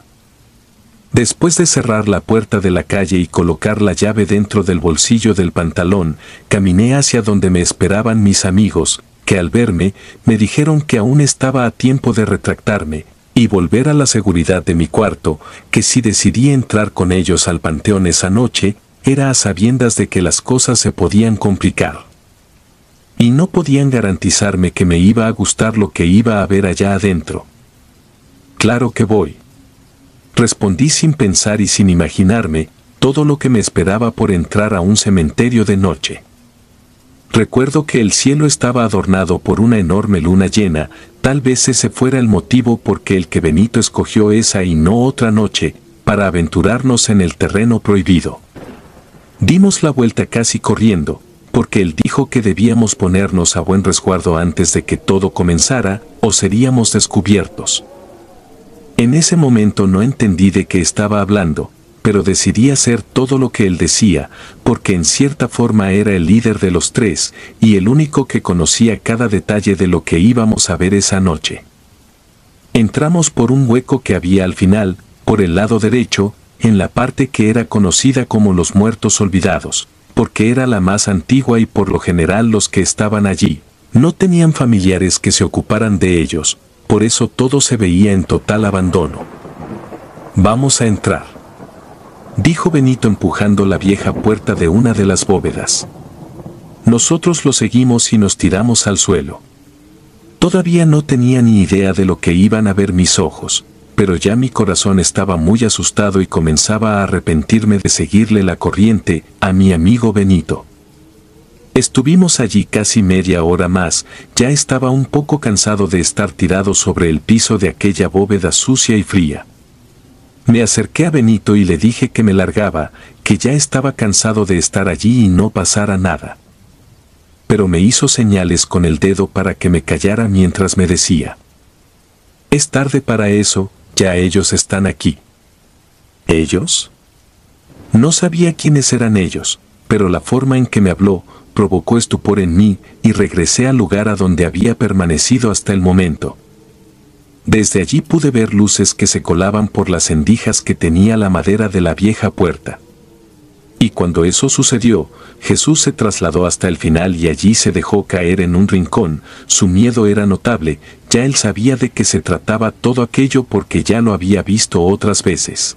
Después de cerrar la puerta de la calle y colocar la llave dentro del bolsillo del pantalón, caminé hacia donde me esperaban mis amigos, que al verme me dijeron que aún estaba a tiempo de retractarme y volver a la seguridad de mi cuarto, que si decidí entrar con ellos al panteón esa noche, era a sabiendas de que las cosas se podían complicar. Y no podían garantizarme que me iba a gustar lo que iba a ver allá adentro. Claro que voy. Respondí sin pensar y sin imaginarme todo lo que me esperaba por entrar a un cementerio de noche. Recuerdo que el cielo estaba adornado por una enorme luna llena, tal vez ese fuera el motivo por que el que Benito escogió esa y no otra noche, para aventurarnos en el terreno prohibido. Dimos la vuelta casi corriendo, porque él dijo que debíamos ponernos a buen resguardo antes de que todo comenzara, o seríamos descubiertos. En ese momento no entendí de qué estaba hablando, pero decidí hacer todo lo que él decía, porque en cierta forma era el líder de los tres, y el único que conocía cada detalle de lo que íbamos a ver esa noche. Entramos por un hueco que había al final, por el lado derecho, en la parte que era conocida como los muertos olvidados, porque era la más antigua y por lo general los que estaban allí no tenían familiares que se ocuparan de ellos, por eso todo se veía en total abandono. «Vamos a entrar», dijo Benito empujando la vieja puerta de una de las bóvedas. Nosotros lo seguimos y nos tiramos al suelo. Todavía no tenía ni idea de lo que iban a ver mis ojos, pero ya mi corazón estaba muy asustado y comenzaba a arrepentirme de seguirle la corriente a mi amigo Benito. Estuvimos allí casi media hora más, ya estaba un poco cansado de estar tirado sobre el piso de aquella bóveda sucia y fría. Me acerqué a Benito y le dije que me largaba, que ya estaba cansado de estar allí y no pasara nada. Pero me hizo señales con el dedo para que me callara mientras me decía: «Es tarde para eso, ya ellos están aquí». ¿Ellos? No sabía quiénes eran ellos, pero la forma en que me habló provocó estupor en mí y regresé al lugar a donde había permanecido hasta el momento. Desde allí pude ver luces que se colaban por las endijas que tenía la madera de la vieja puerta. Y cuando eso sucedió, Jesús se trasladó hasta el final y allí se dejó caer en un rincón. Su miedo era notable, ya él sabía de qué se trataba todo aquello porque ya lo había visto otras veces.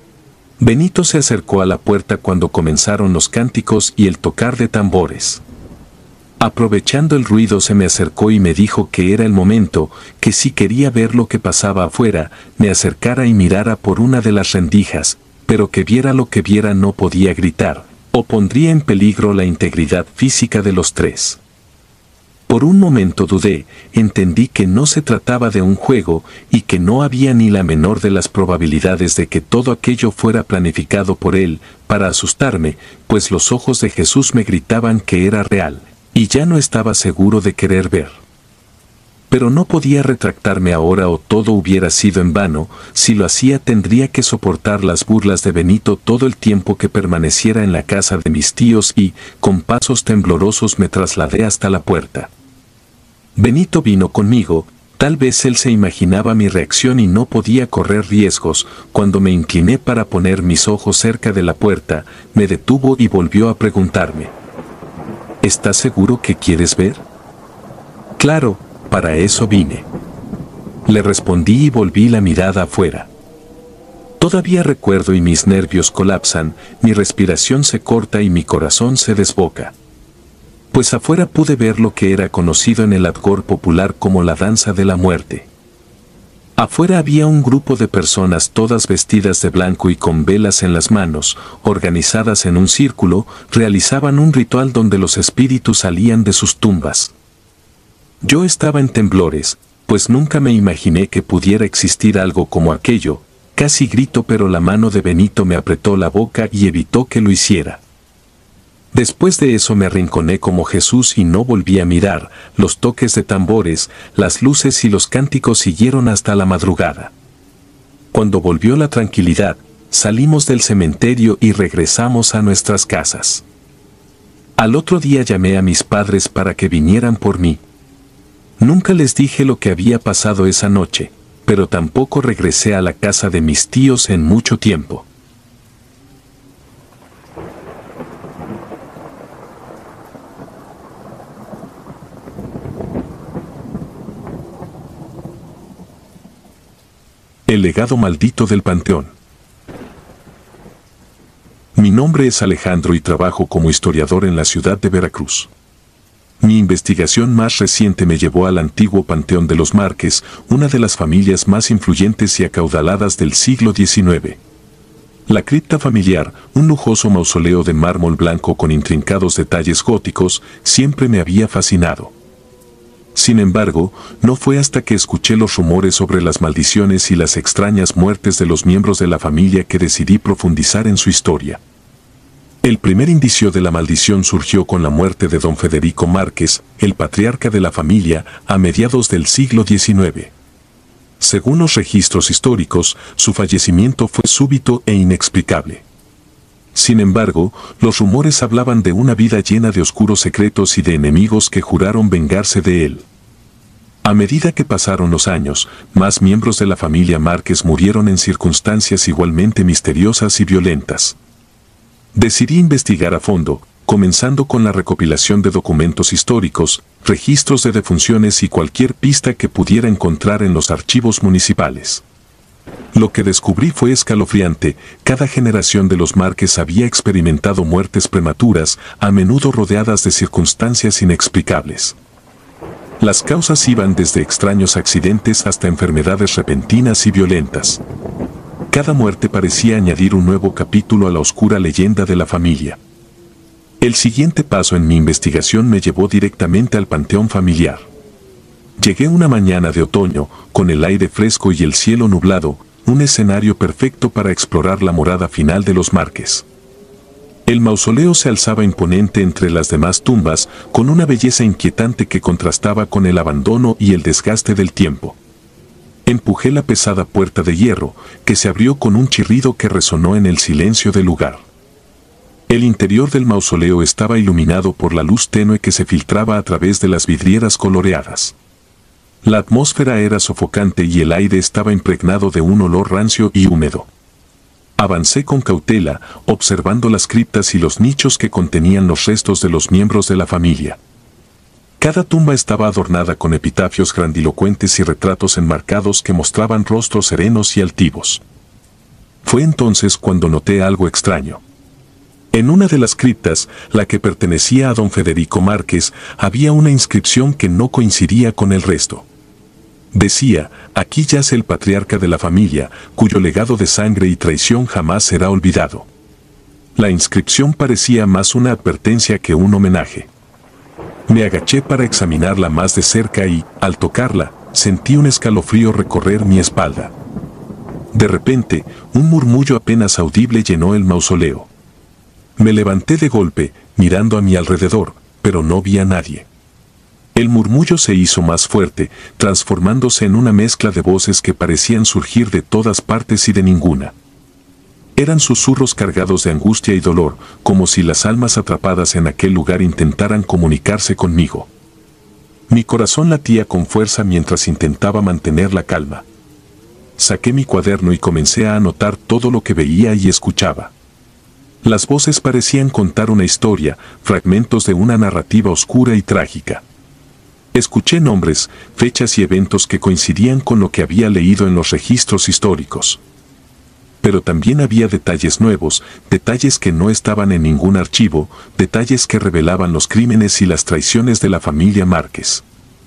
Benito se acercó a la puerta cuando comenzaron los cánticos y el tocar de tambores. Aprovechando el ruido se me acercó y me dijo que era el momento, que si quería ver lo que pasaba afuera, me acercara y mirara por una de las rendijas, pero que viera lo que viera no podía gritar, o pondría en peligro la integridad física de los tres. Por un momento dudé, entendí que no se trataba de un juego y que no había ni la menor de las probabilidades de que todo aquello fuera planificado por él, para asustarme, pues los ojos de Jesús me gritaban que era real, y ya no estaba seguro de querer ver. Pero no podía retractarme ahora o todo hubiera sido en vano. Si lo hacía tendría que soportar las burlas de Benito todo el tiempo que permaneciera en la casa de mis tíos y, con pasos temblorosos me trasladé hasta la puerta. Benito vino conmigo, tal vez él se imaginaba mi reacción y no podía correr riesgos. Cuando me incliné para poner mis ojos cerca de la puerta, me detuvo y volvió a preguntarme: ¿estás seguro que quieres ver? Claro, para eso vine. Le respondí y volví la mirada afuera. Todavía recuerdo y mis nervios colapsan, mi respiración se corta y mi corazón se desboca. Pues afuera pude ver lo que era conocido en el argot popular como la danza de la muerte. Afuera había un grupo de personas todas vestidas de blanco y con velas en las manos, organizadas en un círculo, realizaban un ritual donde los espíritus salían de sus tumbas. Yo estaba en temblores, pues nunca me imaginé que pudiera existir algo como aquello. Casi grito, pero la mano de Benito me apretó la boca y evitó que lo hiciera. Después de eso me arrinconé como Jesús y no volví a mirar. Los toques de tambores, las luces y los cánticos siguieron hasta la madrugada. Cuando volvió la tranquilidad, salimos del cementerio y regresamos a nuestras casas. Al otro día llamé a mis padres para que vinieran por mí. Nunca les dije lo que había pasado esa noche, pero tampoco regresé a la casa de mis tíos en mucho tiempo. El legado maldito del Panteón. Mi nombre es Alejandro y trabajo como historiador en la ciudad de Veracruz. Mi investigación más reciente me llevó al antiguo Panteón de los Márquez, una de las familias más influyentes y acaudaladas del siglo diecinueve. La cripta familiar, un lujoso mausoleo de mármol blanco con intrincados detalles góticos, siempre me había fascinado. Sin embargo, no fue hasta que escuché los rumores sobre las maldiciones y las extrañas muertes de los miembros de la familia que decidí profundizar en su historia. El primer indicio de la maldición surgió con la muerte de don Federico Márquez, el patriarca de la familia, a mediados del siglo diecinueve. Según los registros históricos, su fallecimiento fue súbito e inexplicable. Sin embargo, los rumores hablaban de una vida llena de oscuros secretos y de enemigos que juraron vengarse de él. A medida que pasaron los años, más miembros de la familia Márquez murieron en circunstancias igualmente misteriosas y violentas. Decidí investigar a fondo, comenzando con la recopilación de documentos históricos, registros de defunciones y cualquier pista que pudiera encontrar en los archivos municipales. Lo que descubrí fue escalofriante. Cada generación de los Márquez había experimentado muertes prematuras, a menudo rodeadas de circunstancias inexplicables. Las causas iban desde extraños accidentes hasta enfermedades repentinas y violentas. Cada muerte parecía añadir un nuevo capítulo a la oscura leyenda de la familia. El siguiente paso en mi investigación me llevó directamente al panteón familiar. Llegué una mañana de otoño, con el aire fresco y el cielo nublado, un escenario perfecto para explorar la morada final de los Márquez. El mausoleo se alzaba imponente entre las demás tumbas, con una belleza inquietante que contrastaba con el abandono y el desgaste del tiempo. Empujé la pesada puerta de hierro, que se abrió con un chirrido que resonó en el silencio del lugar. El interior del mausoleo estaba iluminado por la luz tenue que se filtraba a través de las vidrieras coloreadas. La atmósfera era sofocante y el aire estaba impregnado de un olor rancio y húmedo. Avancé con cautela, observando las criptas y los nichos que contenían los restos de los miembros de la familia. Cada tumba estaba adornada con epitafios grandilocuentes y retratos enmarcados que mostraban rostros serenos y altivos. Fue entonces cuando noté algo extraño. En una de las criptas, la que pertenecía a don Federico Márquez, había una inscripción que no coincidía con el resto. Decía: aquí yace el patriarca de la familia, cuyo legado de sangre y traición jamás será olvidado. La inscripción parecía más una advertencia que un homenaje. Me agaché para examinarla más de cerca y, al tocarla, sentí un escalofrío recorrer mi espalda. De repente, un murmullo apenas audible llenó el mausoleo. Me levanté de golpe, mirando a mi alrededor, pero no vi a nadie. El murmullo se hizo más fuerte, transformándose en una mezcla de voces que parecían surgir de todas partes y de ninguna. Eran susurros cargados de angustia y dolor, como si las almas atrapadas en aquel lugar intentaran comunicarse conmigo. Mi corazón latía con fuerza mientras intentaba mantener la calma. Saqué mi cuaderno y comencé a anotar todo lo que veía y escuchaba. Las voces parecían contar una historia, fragmentos de una narrativa oscura y trágica. Escuché nombres, fechas y eventos que coincidían con lo que había leído en los registros históricos. Pero también había detalles nuevos, detalles que no estaban en ningún archivo, detalles que revelaban los crímenes y las traiciones de la familia Márquez.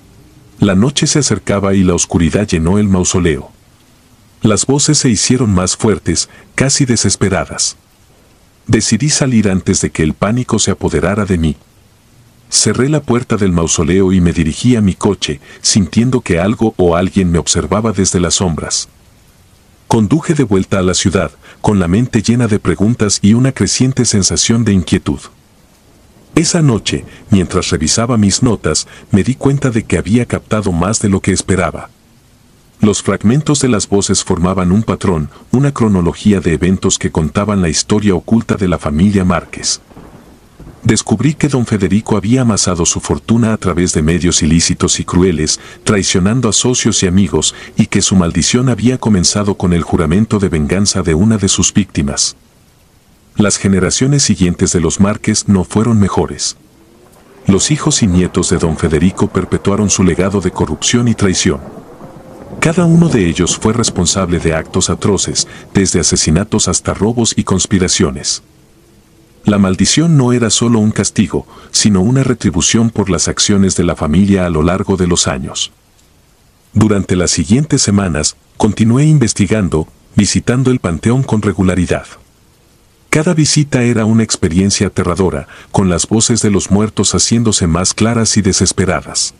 La noche se acercaba y la oscuridad llenó el mausoleo. Las voces se hicieron más fuertes, casi desesperadas. Decidí salir antes de que el pánico se apoderara de mí. Cerré la puerta del mausoleo y me dirigí a mi coche, sintiendo que algo o alguien me observaba desde las sombras. Conduje de vuelta a la ciudad, con la mente llena de preguntas y una creciente sensación de inquietud. Esa noche, mientras revisaba mis notas, me di cuenta de que había captado más de lo que esperaba. Los fragmentos de las voces formaban un patrón, una cronología de eventos que contaban la historia oculta de la familia Márquez. Descubrí que don Federico había amasado su fortuna a través de medios ilícitos y crueles, traicionando a socios y amigos, y que su maldición había comenzado con el juramento de venganza de una de sus víctimas. Las generaciones siguientes de los Márquez no fueron mejores. Los hijos y nietos de don Federico perpetuaron su legado de corrupción y traición. Cada uno de ellos fue responsable de actos atroces, desde asesinatos hasta robos y conspiraciones. La maldición no era solo un castigo, sino una retribución por las acciones de la familia a lo largo de los años. Durante las siguientes semanas, continué investigando, visitando el panteón con regularidad. Cada visita era una experiencia aterradora, con las voces de los muertos haciéndose más claras y desesperadas.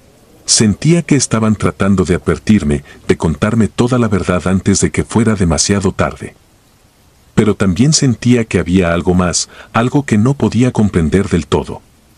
Sentía que estaban tratando de advertirme, de contarme toda la verdad antes de que fuera demasiado tarde. Pero también sentía que había algo más, algo que no podía comprender del todo.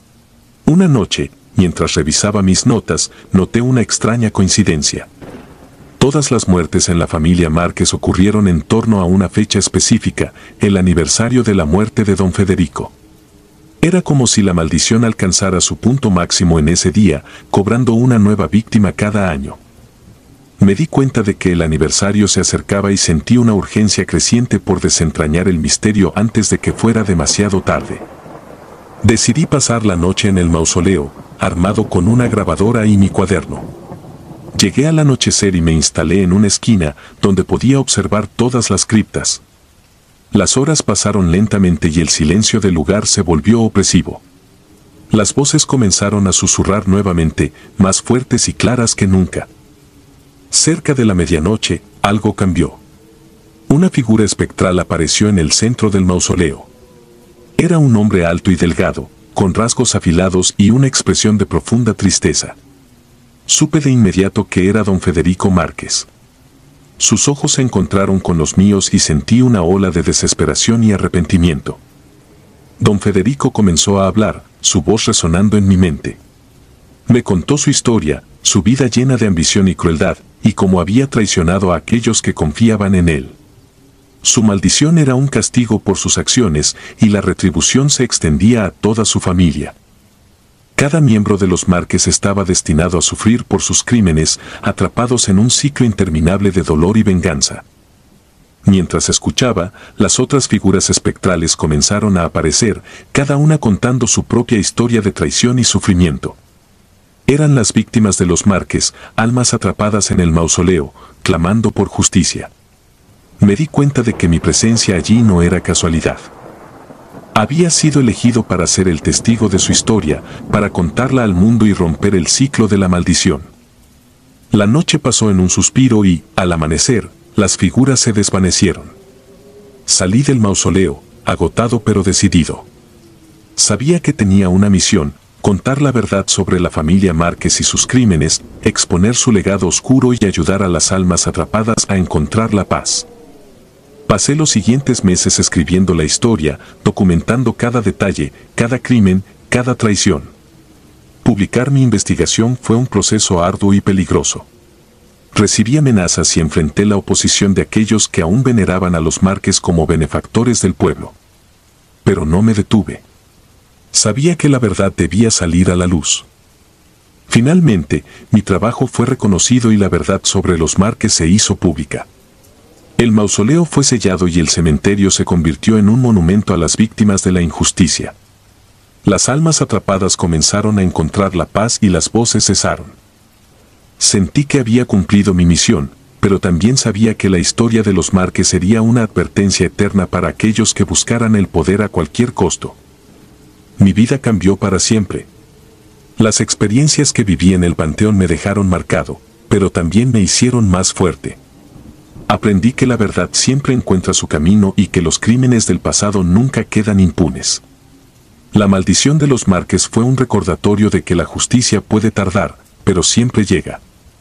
Una noche, mientras revisaba mis notas, noté una extraña coincidencia. Todas las muertes en la familia Márquez ocurrieron en torno a una fecha específica, el aniversario de la muerte de don Federico. Era como si la maldición alcanzara su punto máximo en ese día, cobrando una nueva víctima cada año. Me di cuenta de que el aniversario se acercaba y sentí una urgencia creciente por desentrañar el misterio antes de que fuera demasiado tarde. Decidí pasar la noche en el mausoleo, armado con una grabadora y mi cuaderno. Llegué al anochecer y me instalé en una esquina donde podía observar todas las criptas. Las horas pasaron lentamente y el silencio del lugar se volvió opresivo. Las voces comenzaron a susurrar nuevamente, más fuertes y claras que nunca. Cerca de la medianoche, algo cambió. Una figura espectral apareció en el centro del mausoleo. Era un hombre alto y delgado, con rasgos afilados y una expresión de profunda tristeza. Supe de inmediato que era don Federico Márquez. Sus ojos se encontraron con los míos y sentí una ola de desesperación y arrepentimiento. Don Federico comenzó a hablar, su voz resonando en mi mente. Me contó su historia, su vida llena de ambición y crueldad, y cómo había traicionado a aquellos que confiaban en él. Su maldición era un castigo por sus acciones, y la retribución se extendía a toda su familia. Cada miembro de los Márquez estaba destinado a sufrir por sus crímenes, atrapados en un ciclo interminable de dolor y venganza. Mientras escuchaba, las otras figuras espectrales comenzaron a aparecer, cada una contando su propia historia de traición y sufrimiento. Eran las víctimas de los Márquez, almas atrapadas en el mausoleo, clamando por justicia. Me di cuenta de que mi presencia allí no era casualidad. Había sido elegido para ser el testigo de su historia, para contarla al mundo y romper el ciclo de la maldición. La noche pasó en un suspiro y, al amanecer, las figuras se desvanecieron. Salí del mausoleo, agotado pero decidido. Sabía que tenía una misión: contar la verdad sobre la familia Márquez y sus crímenes, exponer su legado oscuro y ayudar a las almas atrapadas a encontrar la paz. Pasé los siguientes meses escribiendo la historia, documentando cada detalle, cada crimen, cada traición. Publicar mi investigación fue un proceso arduo y peligroso. Recibí amenazas y enfrenté la oposición de aquellos que aún veneraban a los Márquez como benefactores del pueblo. Pero no me detuve. Sabía que la verdad debía salir a la luz. Finalmente, mi trabajo fue reconocido y la verdad sobre los Márquez se hizo pública. El mausoleo fue sellado y el cementerio se convirtió en un monumento a las víctimas de la injusticia. Las almas atrapadas comenzaron a encontrar la paz y las voces cesaron. Sentí que había cumplido mi misión, pero también sabía que la historia de los Márquez sería una advertencia eterna para aquellos que buscaran el poder a cualquier costo. Mi vida cambió para siempre. Las experiencias que viví en el Panteón me dejaron marcado, pero también me hicieron más fuerte. Aprendí que la verdad siempre encuentra su camino y que los crímenes del pasado nunca quedan impunes. La maldición de los Márquez fue un recordatorio de que la justicia puede tardar, pero siempre llega.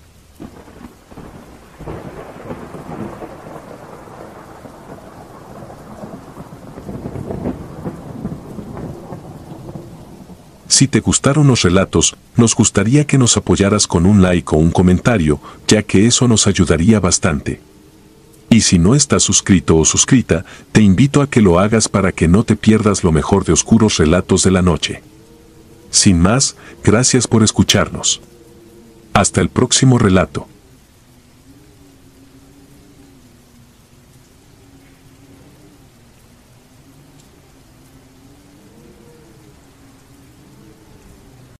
Si te gustaron los relatos, nos gustaría que nos apoyaras con un like o un comentario, ya que eso nos ayudaría bastante. Y si no estás suscrito o suscrita, te invito a que lo hagas para que no te pierdas lo mejor de Oscuros Relatos de la Noche. Sin más, gracias por escucharnos. Hasta el próximo relato.